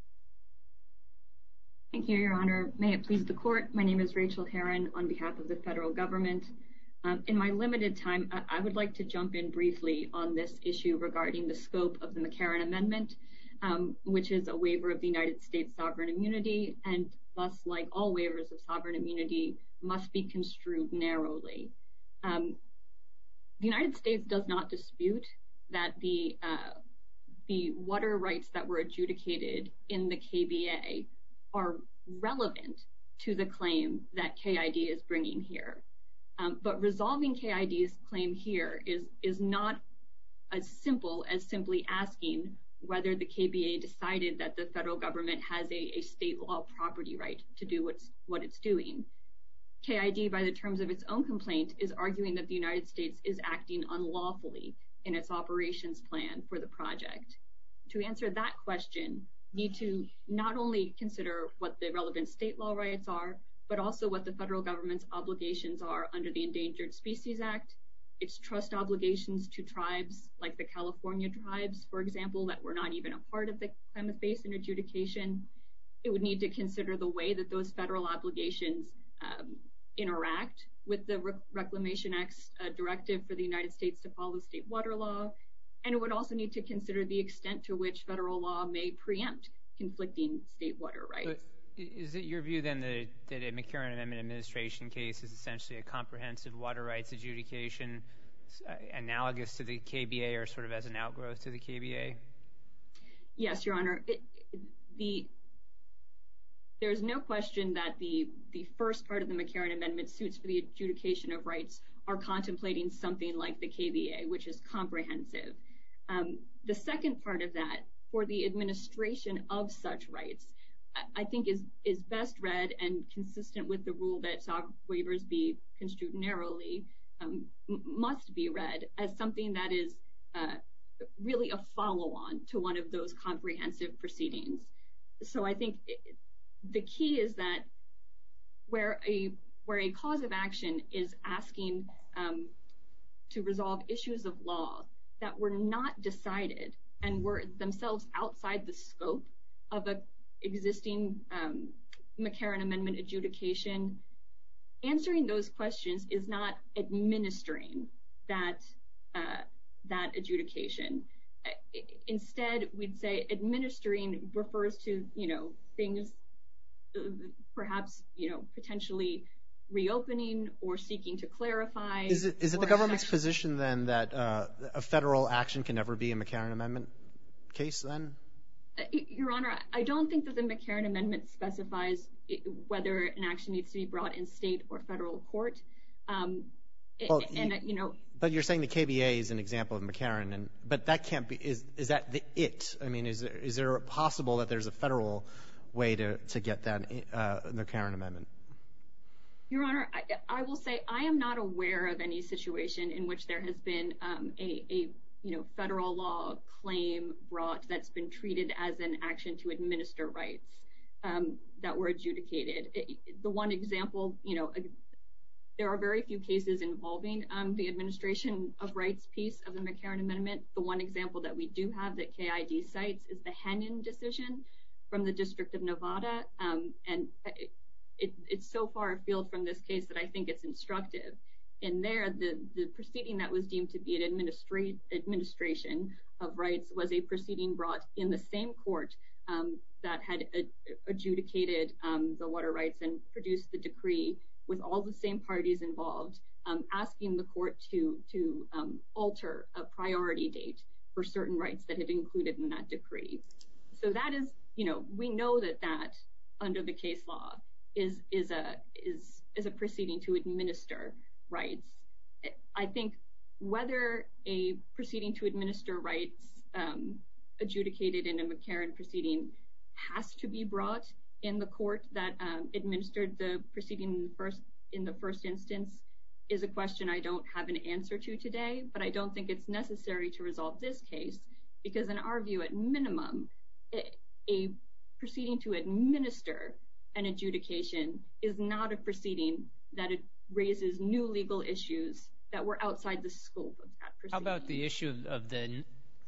Thank you, Your Honor. May it please the Court, my name is Rachel Heron on behalf of the federal government. In my limited time, I would like to jump in briefly on this issue regarding the scope of the McCarran Amendment, which is a waiver of the United States sovereign immunity, and thus, like all waivers of sovereign immunity, must be construed narrowly. The United States does not dispute that the water rights that were adjudicated in the KBA are relevant to the claim that KID is bringing here. But resolving KID's claim here is not as simple as simply asking whether the KBA decided that the federal government has a state law property right to do what it's doing. KID, by the terms of its own complaint, is arguing that the United States is acting unlawfully in its operations plan for the project. To answer that question, we need to not only consider what the relevant state law rights are, but also what the federal government's obligations are under the Endangered Species Act, its trust obligations to tribes like the California tribes, for example, that were not even a part of the Klamath Basin adjudication. It would need to consider the way that those federal obligations interact with the Reclamation Act's directive for the United States to follow state water law, and it would also need to consider the extent to which federal law may preempt conflicting state water rights. But is it your view then that a McCarran Amendment administration case is essentially a comprehensive water rights adjudication analogous to the KBA or sort of as an outgrowth to the KBA? Yes, Your Honor. There's no question that the first part of the McCarran Amendment, suits for the adjudication of rights, are contemplating something like the KBA, which is comprehensive. The second part of that, for the administration of such rights, I think is best read and consistent with the rule that sovereign waivers be construed narrowly, must be read as something that is really a follow-on to one of those comprehensive proceedings. So I think the key is that where a cause of action is asking to resolve issues of law that were not decided and were themselves outside the scope of an existing McCarran Amendment adjudication, answering those questions is not administering that adjudication. Instead, we'd say administering refers to, things perhaps, potentially reopening or seeking to clarify. Is it the government's position then that a federal action can never be a McCarran Amendment case then? Your Honor, I don't think that the McCarran Amendment specifies whether an action needs to be brought in state or federal court. But you're saying the KBA is an example of McCarran, but that can't be. Is that it? I mean, is there possible that there's a federal way to get that McCarran Amendment? Your Honor, I will say I am not aware of any situation in which there has been a federal law claim brought that's been treated as an action to administer rights that were adjudicated. The one example, there are very few cases involving the administration of rights piece of the McCarran Amendment. The one example that we do have that KID cites is the Henin decision from the District of Nevada, and it's so far afield from this case that I think it's instructive. In there, the proceeding that was deemed to be an administration of rights was a proceeding brought in the same court that had adjudicated the water rights and produced the decree with all the same parties involved, asking the court to alter a priority date for certain rights that had included in that decree. So that is, we know that under the case law is a proceeding to administer rights. I think whether a proceeding to administer rights adjudicated in a McCarran proceeding has to be brought in the court that administered the proceeding in the first instance is a question I don't have an answer to today, but I don't think it's necessary to resolve this case because in our view, at minimum, a proceeding to administer an adjudication is not a proceeding that it raises new legal issues that were outside the scope of that proceeding. How about the issue of the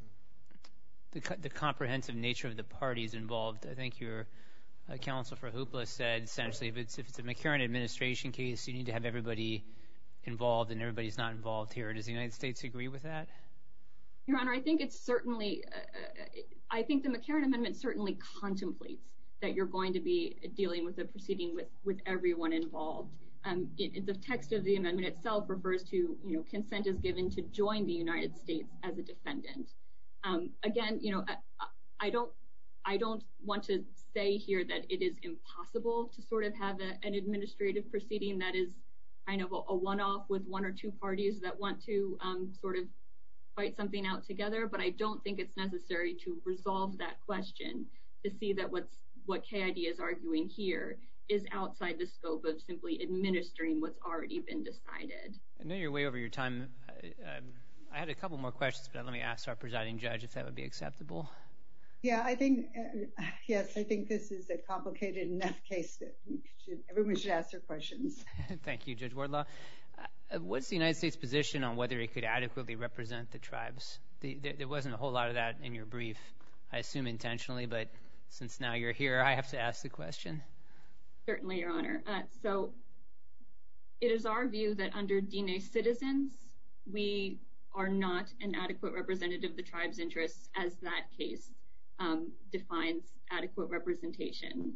comprehensive nature of the parties involved? I think your counsel for Hoopla said essentially if it's a McCarran administration case, you need to have everybody involved and everybody's not involved here. Does the United States agree with that? Your Honor, I think it's certainly, I think the McCarran Amendment certainly contemplates that you're going to be dealing with a proceeding with everyone involved. The text of the amendment itself refers to, consent is given to join the United States as a defendant. Again, I don't want to say here that it is impossible to sort of have an administrative proceeding that is kind of a one-off with one or two parties that want to sort of fight something out together, but I don't think it's necessary to resolve that question to see that what KID is arguing here is outside the scope of simply administering what's already been decided. I know you're way over your time. I had a couple more questions, but let me ask our presiding judge if that would be acceptable. Yeah, I think this is a complicated enough case that everyone should ask their questions. Thank you, Judge Wardlaw. What's the United States' position on whether it could adequately represent the tribes? There wasn't a whole lot of that in your brief, I assume intentionally, but since now you're here, I have to ask the question. Certainly, Your Honor. So it is our view that under Diné citizens, we are not an adequate representative of the tribe's interests as that case defines adequate representation.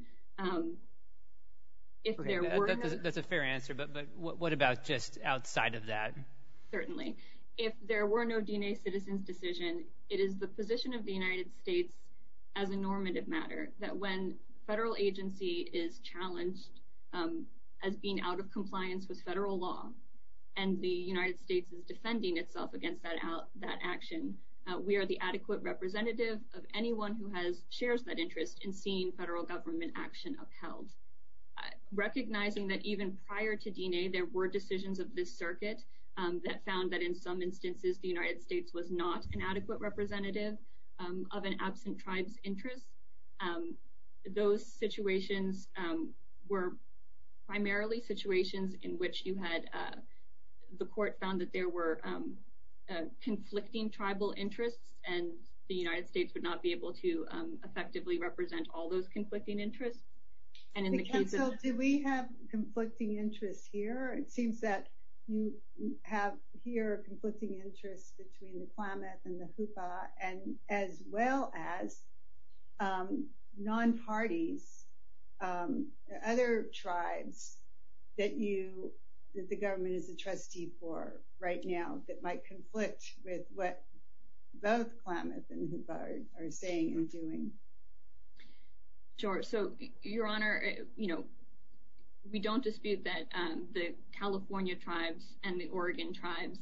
That's a fair answer, but what about just outside of that? Certainly. If there were no Diné citizens decision, it is the position of the United States as a normative matter that when federal agency is challenged as being out of compliance with federal law and the United States is defending itself against that action, we are the adequate representative of anyone who shares that interest in seeing federal government action upheld. Recognizing that even prior to Diné, there were decisions of this circuit that found that in some instances the United States was not an adequate representative of an absent tribe's interests. Those situations were primarily situations in which you had the court found that there were conflicting tribal interests and the United States would not be able to effectively represent all those conflicting interests. And in the case of... Do we have conflicting interests here? It seems that you have here conflicting interests between the Klamath and the Hupa, and as well as non-parties, other tribes that the government is a trustee for right now that might conflict with what both Klamath and Hupa are saying and doing. Sure. So, Your Honor, we don't dispute that the California tribes and the Oregon tribes,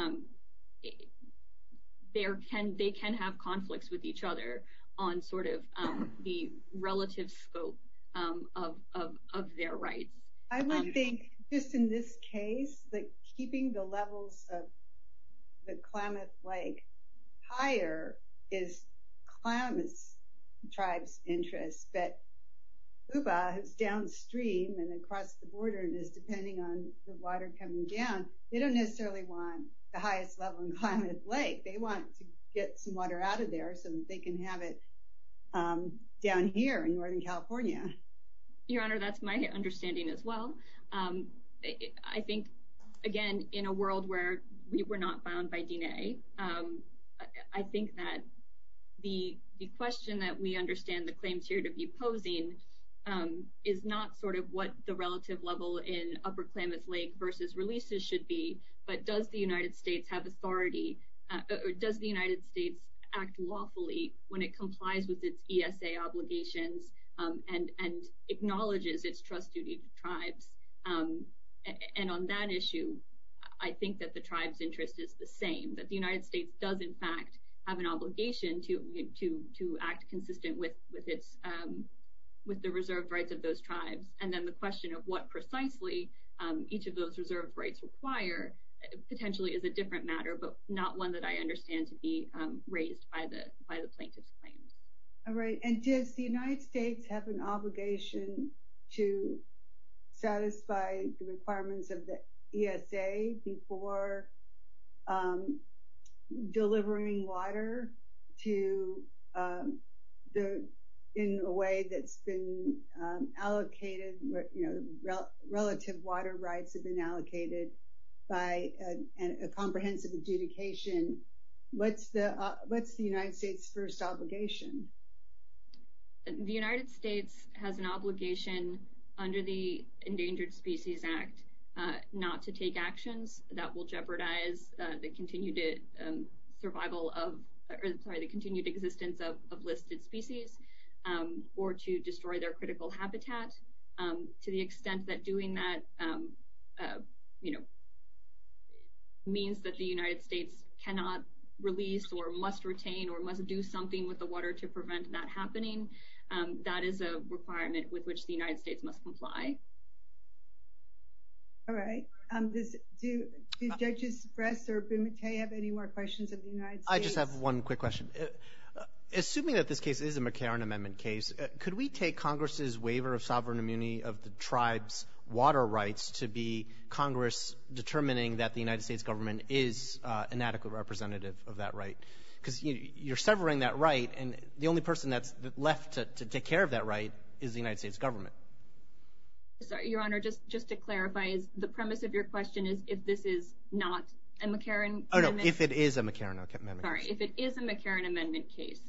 they can have conflicts with each other on sort of the relative scope of their rights. I would think just in this case, that keeping the levels of the Klamath Lake higher is Klamath tribe's interest, but Huba, who's downstream and across the border and is depending on the water coming down, they don't necessarily want the highest level in Klamath Lake. They want to get some water out of there so that they can have it down here in Northern California. Your Honor, that's my understanding as well. I think, again, in a world where we were not bound by DNA, I think that the question that we understand the claims here to be posing is not sort of what the relative level in Upper Klamath Lake versus releases should be, but does the United States have authority, or does the United States act lawfully when it complies with its ESA obligations and acknowledges its trust duty to tribes? And on that issue, I think that the tribe's interest is the same, that the United States does, in fact, have an obligation to act consistent with its with the reserved rights of those tribes. And then the question of what precisely each of those reserved rights require potentially is a different matter, but not one that I understand to be raised by the plaintiff's claims. All right. And does the United States have an obligation to satisfy the requirements of the ESA before delivering water to in a way that's been allocated, relative water rights have been allocated by a comprehensive adjudication? What's the United States' first obligation? The United States has an obligation under the Endangered Species Act not to take actions that will jeopardize the continued the continued existence of listed species or to destroy their critical habitat. To the extent that doing that, means that the United States cannot release or must retain or must do something with the water to prevent that happening, that is a requirement with which the United States must comply. All right. Do Judges Bress or Bumate have any more questions of the United States? I just have one quick question. Assuming that this case is a McCarran Amendment case, could we take Congress's waiver of sovereign immunity of the tribe's water rights to be Congress determining that the United States government is an adequate representative of that right? Because you're severing that right, and the only person that's left to take care of that right is the United States government. Sorry, Your Honor, just to clarify, is the premise of your question is if this is not a McCarran Amendment? Oh, no, if it is a McCarran Amendment Sorry, case. if it is a McCarran Amendment case.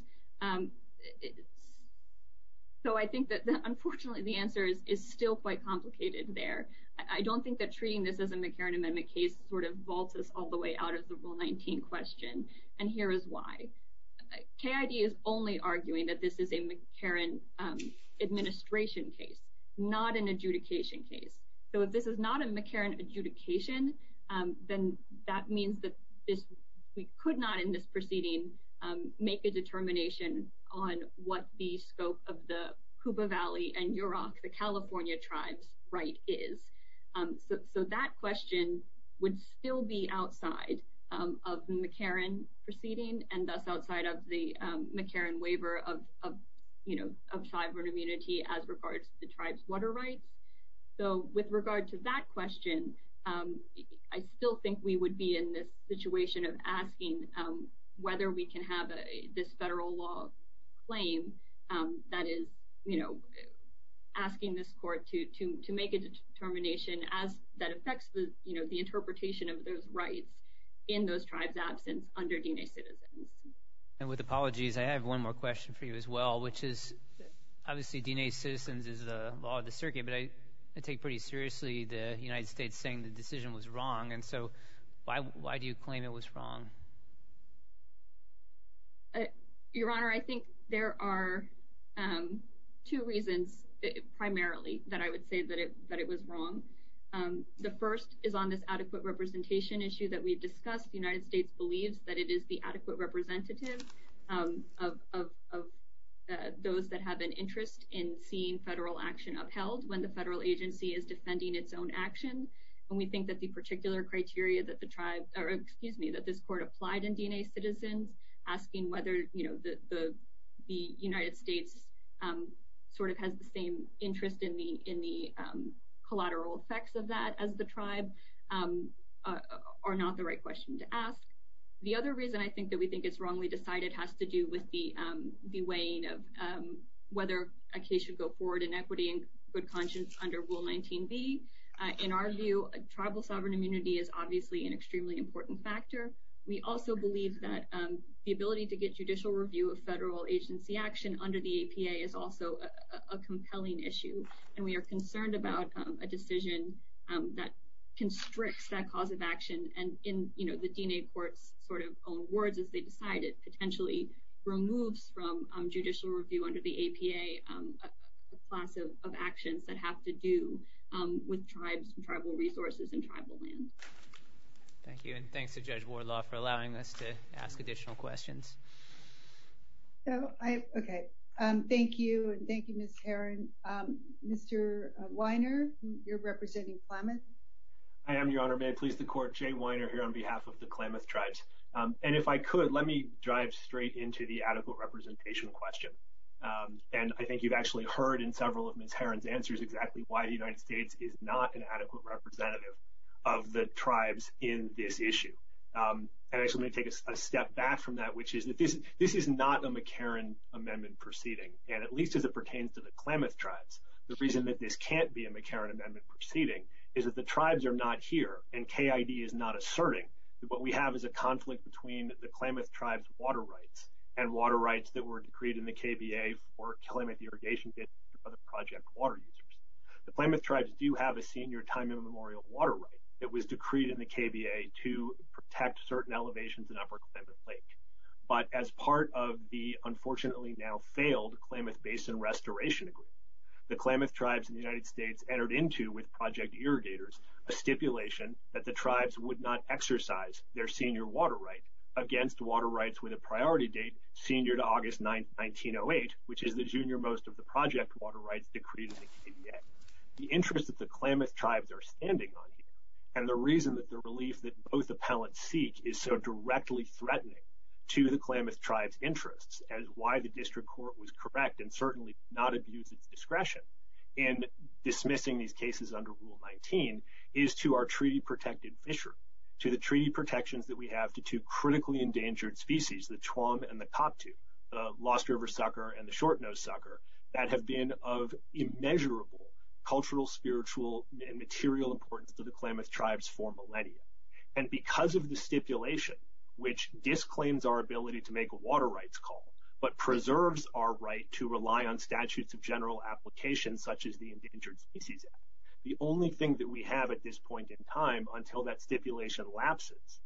So I think that, unfortunately, the answer is still quite complicated there. I don't think that treating this as a McCarran Amendment case sort of vaults us all the way out of the Rule 19 question, and here is why. KID is only arguing that this is a McCarran administration case, not an adjudication case. So if this is not a McCarran adjudication, then that means that we could not, in this proceeding, make a determination on what the scope of the Hoopa Valley and Yurok, the California tribes' right is. So that question would still be outside of the McCarran proceeding, and thus outside of the McCarran waiver of sovereign immunity as regards to the tribe's water rights. So with regard to that question, I still think we would be in this situation of asking whether we can have this federal law claim that is, asking this court to make a determination as that affects the interpretation of those rights in those tribes' absence under DNA citizens. And with apologies, I have one more question for you as well, which is obviously DNA citizens is the law of the circuit, but I take pretty seriously the United States saying the decision was wrong, and so why do you claim it was wrong? Your Honor, I think there are two reasons primarily that I would say that it was wrong. The first is on this adequate representation issue that we've discussed. The United States believes that it is the adequate representative of those those that have an interest in seeing federal action upheld when the federal agency is defending its own action. And we think that the particular criteria that that this court applied in DNA Citizens, asking whether the United States sort of has the same interest in the collateral effects of that as the tribe, are not the right question to ask. The other reason I think that we think it's wrongly decided has to do with the weighing of whether a case should go forward in equity and good conscience under Rule 19b. In our view, tribal sovereign immunity is obviously an extremely important factor. We also believe that the ability to get judicial review of federal agency action under the APA is also a compelling issue, and we are concerned about a decision that constricts that cause of action, and in the DNA court's sort of own words as they decide it, potentially removes from judicial review under the APA a class of actions that have to do with tribes and tribal resources and tribal land. Thank you, and thanks to Judge Wardlaw for allowing us to ask additional questions. Thank you, and thank you, Ms. Herron. Mr. Weiner, you're representing Klamath. I am, Your Honor. May it please the Court, Jay Weiner here on behalf of the Klamath tribes. And if I could, let me drive straight into the adequate representation question. And I think you've actually heard in several of Ms. Herron's answers exactly why the United States is not an adequate representative of the tribes in this issue. And actually, let me take a step back from that, which is that this is not a McCarran Amendment proceeding. And at least as it pertains to the Klamath tribes, the reason that this can't be a McCarran Amendment proceeding is that the tribes are not here, and KID is not asserting that what we have is a conflict between the Klamath tribes' water rights and water rights that were decreed in the KBA for Klamath Irrigation District or other project water users. The Klamath tribes do have a senior time immemorial water right that was decreed in the KBA to protect certain elevations in Upper Klamath Lake. But as part of the unfortunately now failed Klamath Basin Restoration Agreement, the Klamath tribes in the United States entered into with Project Irrigators a stipulation that the tribes would not exercise their senior water right against water rights with a priority date senior to August 9, 1908, which is the junior most of the project water rights decreed in the KBA. The interest that the Klamath tribes are standing on here, and the reason that the relief that both appellants seek is so directly threatening to the Klamath tribes' interests, as why the district court was correct and certainly not abuse its discretion in dismissing these cases under Rule 19, is to our treaty-protected fishery, to the treaty protections that we have to two critically endangered species, the chwam and the koptu, the Lost River sucker and the short-nosed sucker, that have been of immeasurable cultural, spiritual, and material importance to the Klamath tribes for millennia. And because of the stipulation, which disclaims our ability to make a water rights call, but preserves our right to rely on statutes of general application such as the Endangered Species Act, the only thing that we have at this point in time until that stipulation lapses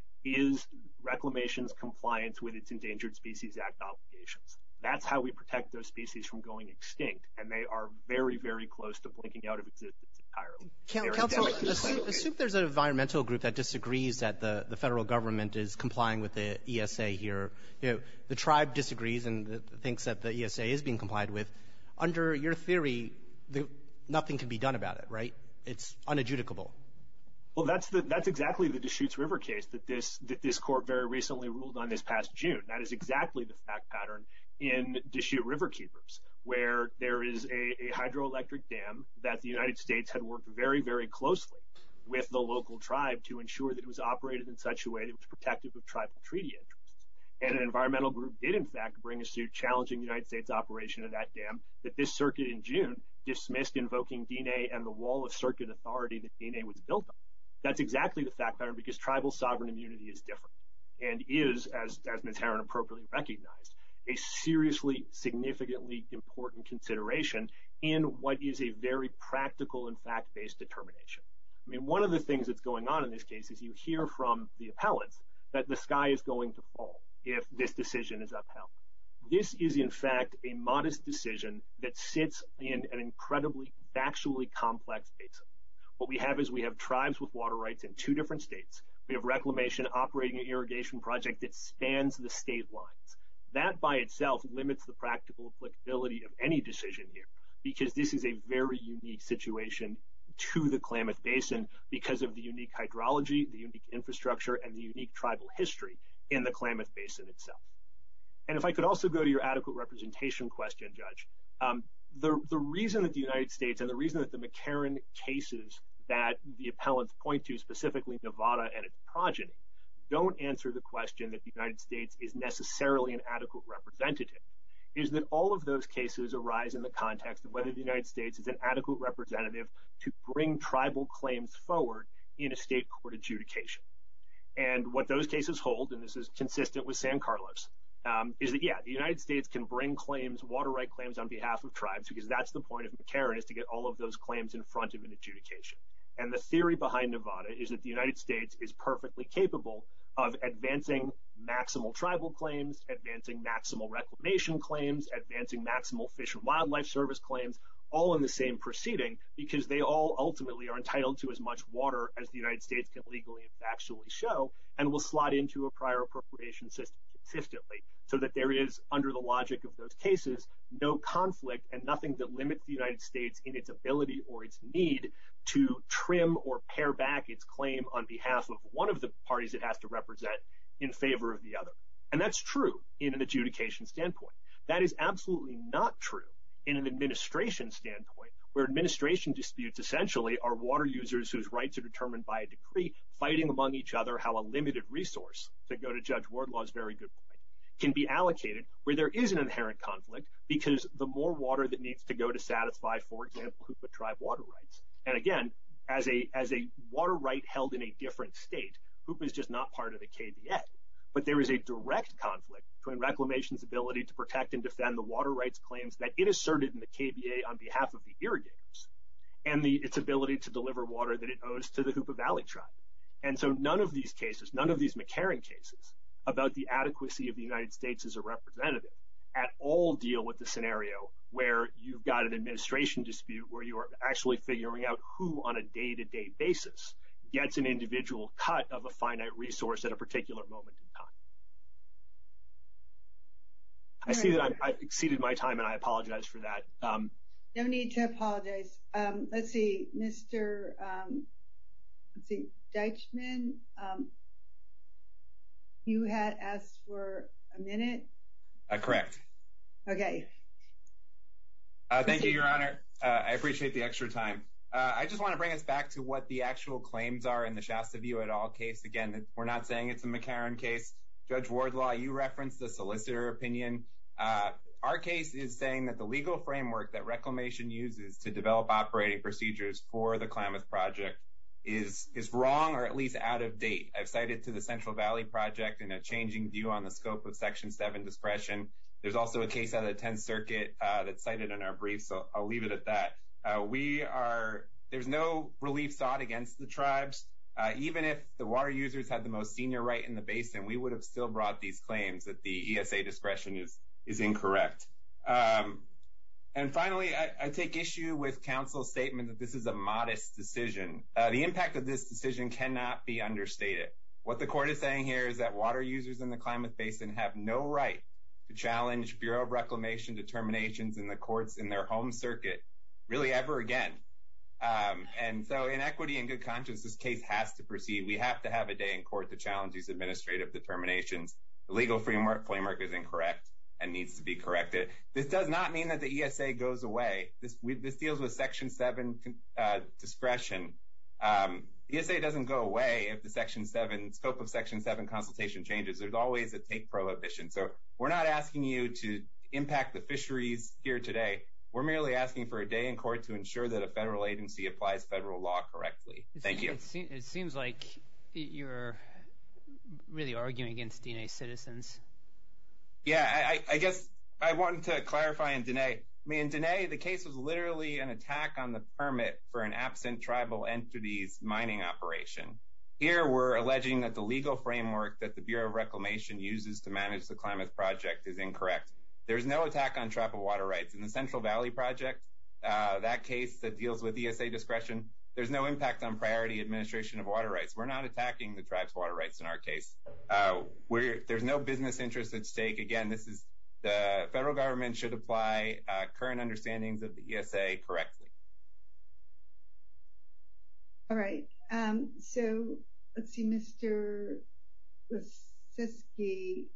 is Reclamation's compliance with its Endangered Species Act obligations. That's how we protect those species from going extinct, and they are very, very close to blinking out of existence entirely. Counsel, assume there's an environmental group that disagrees that the federal government is complying with the ESA here. The tribe disagrees and thinks that the ESA is being complied with. Under your theory, nothing can be done about it, right? It's unadjudicable. Well, that's exactly the Deschutes River case that this court very recently ruled on this past June. That is exactly the fact pattern in Deschutes River Keepers, where there is a hydroelectric dam that the United States had worked very, very closely with the local tribe to ensure that it was operated in such a way that was protective of tribal treaty interests. And an environmental group did, in fact, bring a suit challenging the United States operation of that dam that this circuit in June dismissed, invoking DNA and the wall of circuit authority that DNA was built on. That's exactly the fact pattern, because tribal sovereign immunity is different and is, as Ms. Herron appropriately recognized, a seriously, significantly important consideration in what is a very practical and fact-based determination. I mean, one of the things that's going on in this case is you hear from the appellants that the sky is going to fall if this decision is upheld. This is, in fact, a modest decision that sits in an incredibly factually complex basin. What we have is we have tribes with water rights in two different states. We have Reclamation operating an irrigation project that spans the state lines. that by itself limits the practical applicability of any decision here, because this is a very unique situation to the Klamath Basin because of the unique hydrology, the unique infrastructure, and the unique tribal history in the Klamath Basin itself. And if I could also go to your adequate representation question, Judge, the reason that the United States and the reason that the McCarran cases that the appellants point to, specifically Nevada and its progeny, don't answer the question that the United States is necessarily an adequate representative is that all of those cases arise in the context of whether the United States is an adequate representative to bring tribal claims forward in a state court adjudication. And what those cases hold, and this is consistent with San Carlos, is that, the United States can bring claims, water right claims on behalf of tribes, because that's the point of McCarran, is to get all of those claims in front of an adjudication. And the theory behind Nevada is that the United States is perfectly capable of advancing maximal tribal claims, advancing maximal reclamation claims, advancing maximal Fish and Wildlife Service claims, all in the same proceeding, because they all ultimately are entitled to as much water as the United States can legally and factually show, and will slot into a prior appropriation system consistently, so that there is, under the logic of those cases, no conflict and nothing that limits the United States in its ability or its need to trim or pare back its claim on behalf of one of the parties it has to represent in favor of the other. And that's true in an adjudication standpoint. That is absolutely not true in an administration standpoint, where administration disputes essentially are water users whose rights are determined by a decree fighting among each other how a limited resource, to go to Judge Wardlaw's very good point, can be allocated where there is an inherent conflict, because the more water that needs to go to satisfy, for example, Hoopa tribe water rights. And again, as a water right held in a different state, Hoopa is just not part of the KBA. But there is a direct conflict between Reclamation's ability to protect and defend the water rights claims that it asserted in the KBA on behalf of the irrigators, and its ability to deliver water that it owes to the Hoopa Valley tribe. And so none of these cases, none of these McCarran cases about the adequacy of the United States as a representative at all deal with the scenario where you've got an administration dispute where you are actually figuring out who on a day-to-day basis gets an individual cut of a finite resource at a particular moment in time. I see that I've exceeded my time, and I apologize for that. No need to apologize. Let's see, Mr. Deichmann, you had asked for a minute? Correct. Okay. Thank you, Your Honor. I appreciate the extra time. I just want to bring us back to what the actual claims are in the Shasta View et al. Case. Again, we're not saying it's a McCarran case. Judge Wardlaw, you referenced the solicitor opinion. Our case is saying that the legal framework that Reclamation uses to develop operating procedures for the Klamath Project is wrong, or at least out of date. I've cited to the Central Valley Project in a changing view on the scope of Section 7 discretion. There's also a case out of the 10th Circuit that's cited in our brief, so I'll leave it at that. There's no relief sought against the tribes. Even if the water users had the most senior right in the basin, we would have still brought these claims that the ESA discretion is incorrect. And finally, I take issue with counsel's statement that this is a modest decision. The impact of this decision cannot be understated. What the court is saying here is that water users in the Klamath Basin have no right to challenge Bureau of Reclamation determinations in the courts in their home circuit really ever again. And so in equity and good conscience, this case has to proceed. We have to have a day in court to challenge these administrative determinations. The legal framework is incorrect and needs to be corrected. This does not mean that the ESA goes away. This deals with Section 7 discretion. ESA doesn't go away if the scope of Section 7 consultation changes. There's always a take prohibition. So we're not asking you to impact the fisheries here today. We're merely asking for a day in court to ensure that a federal agency applies federal law correctly. Thank you. It seems like you're really arguing against DNA citizens. Yeah, I guess I wanted to clarify in Dene. I mean, in Dene, the case was literally an attack on the permit for an absent tribal entity's mining operation. Here, we're alleging that the legal framework that the Bureau of Reclamation uses to manage the Klamath Project is incorrect. There's no attack on tribal water rights. In the Central Valley Project, that case that deals with ESA discretion, there's no impact on priority administration of water rights. We're not attacking the tribe's water rights in our case. There's no business interest at stake. Again, the federal government should apply current understandings of the ESA correctly. All right. So let's see, Mr. Lisiski,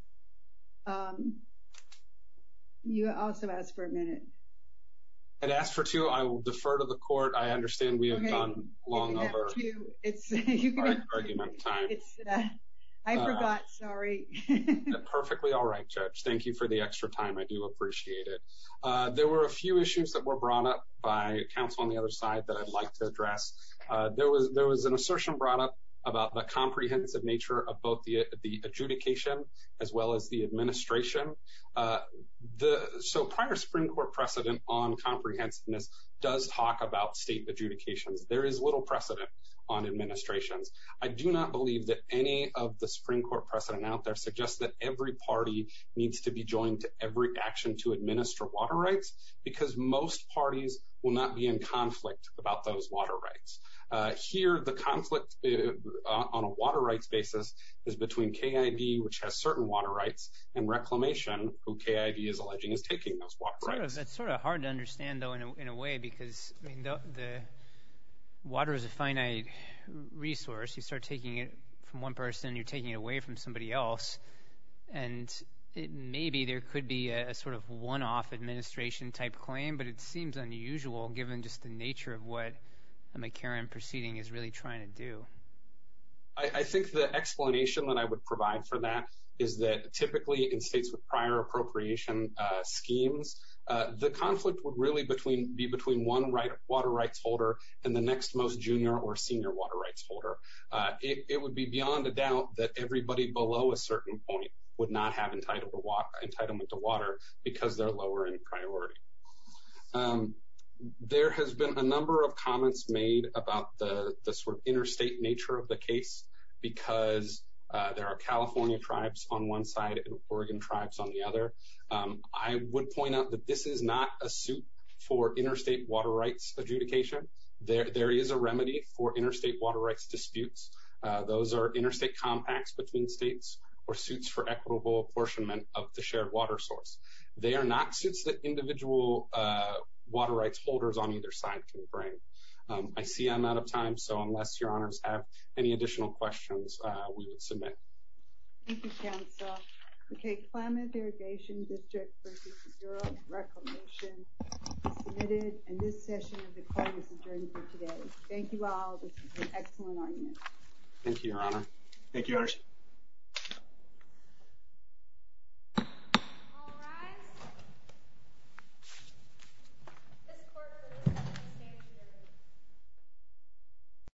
you also asked for a minute. I'd asked for 2. I will defer to the court. I understand we have gone long over argument time. I forgot, sorry. Perfectly all right, Judge. Thank you for the extra time. I do appreciate it. There were a few issues that were brought up by counsel on the other side that I'd like to address. There was an assertion brought up about the comprehensive nature of both the adjudication as well as the administration. So prior Supreme Court precedent on comprehensiveness does talk about state adjudications. There is little precedent on administrations. I do not believe that any of the Supreme Court precedent out there suggests that every party needs to be joined to every action to administer water rights, because most parties will not be in conflict about those water rights. Here, the conflict on a water rights basis is between KID, which has certain water rights, and Reclamation, who KID is alleging is taking those water rights. That's sort of hard to understand, though, in a way, because I mean, the water is a finite resource. You start taking it from one person, you're taking it away from somebody else, and maybe there could be a sort of one-off administration type claim, but it seems unusual given just the nature of what a McCarran proceeding is really trying to do. I think the explanation that I would provide for that is that typically in states with prior appropriation schemes, the conflict would really be between one water rights holder and the next most junior or senior water rights holder. It would be beyond a doubt that everybody below a certain point would not have entitlement to water because they're lower in priority. There has been a number of comments made about the sort of interstate nature of the case, because there are California tribes on one side and Oregon tribes on the other. I would point out that this is not a suit for interstate water rights adjudication. There is a remedy for interstate water rights disputes. Those are interstate compacts between states or suits for equitable apportionment of the shared water source. They are not suits that individual water rights holders on either side can bring. I see I'm out of time, so unless your honors have any additional questions, we would submit. Thank you, counsel. Okay, Klamath Irrigation District versus the Bureau of Reclamation is submitted, and this session of the court is adjourned for today. Thank you all. This is an excellent argument. Thank you, Your Honor. Thank you, Your Honors.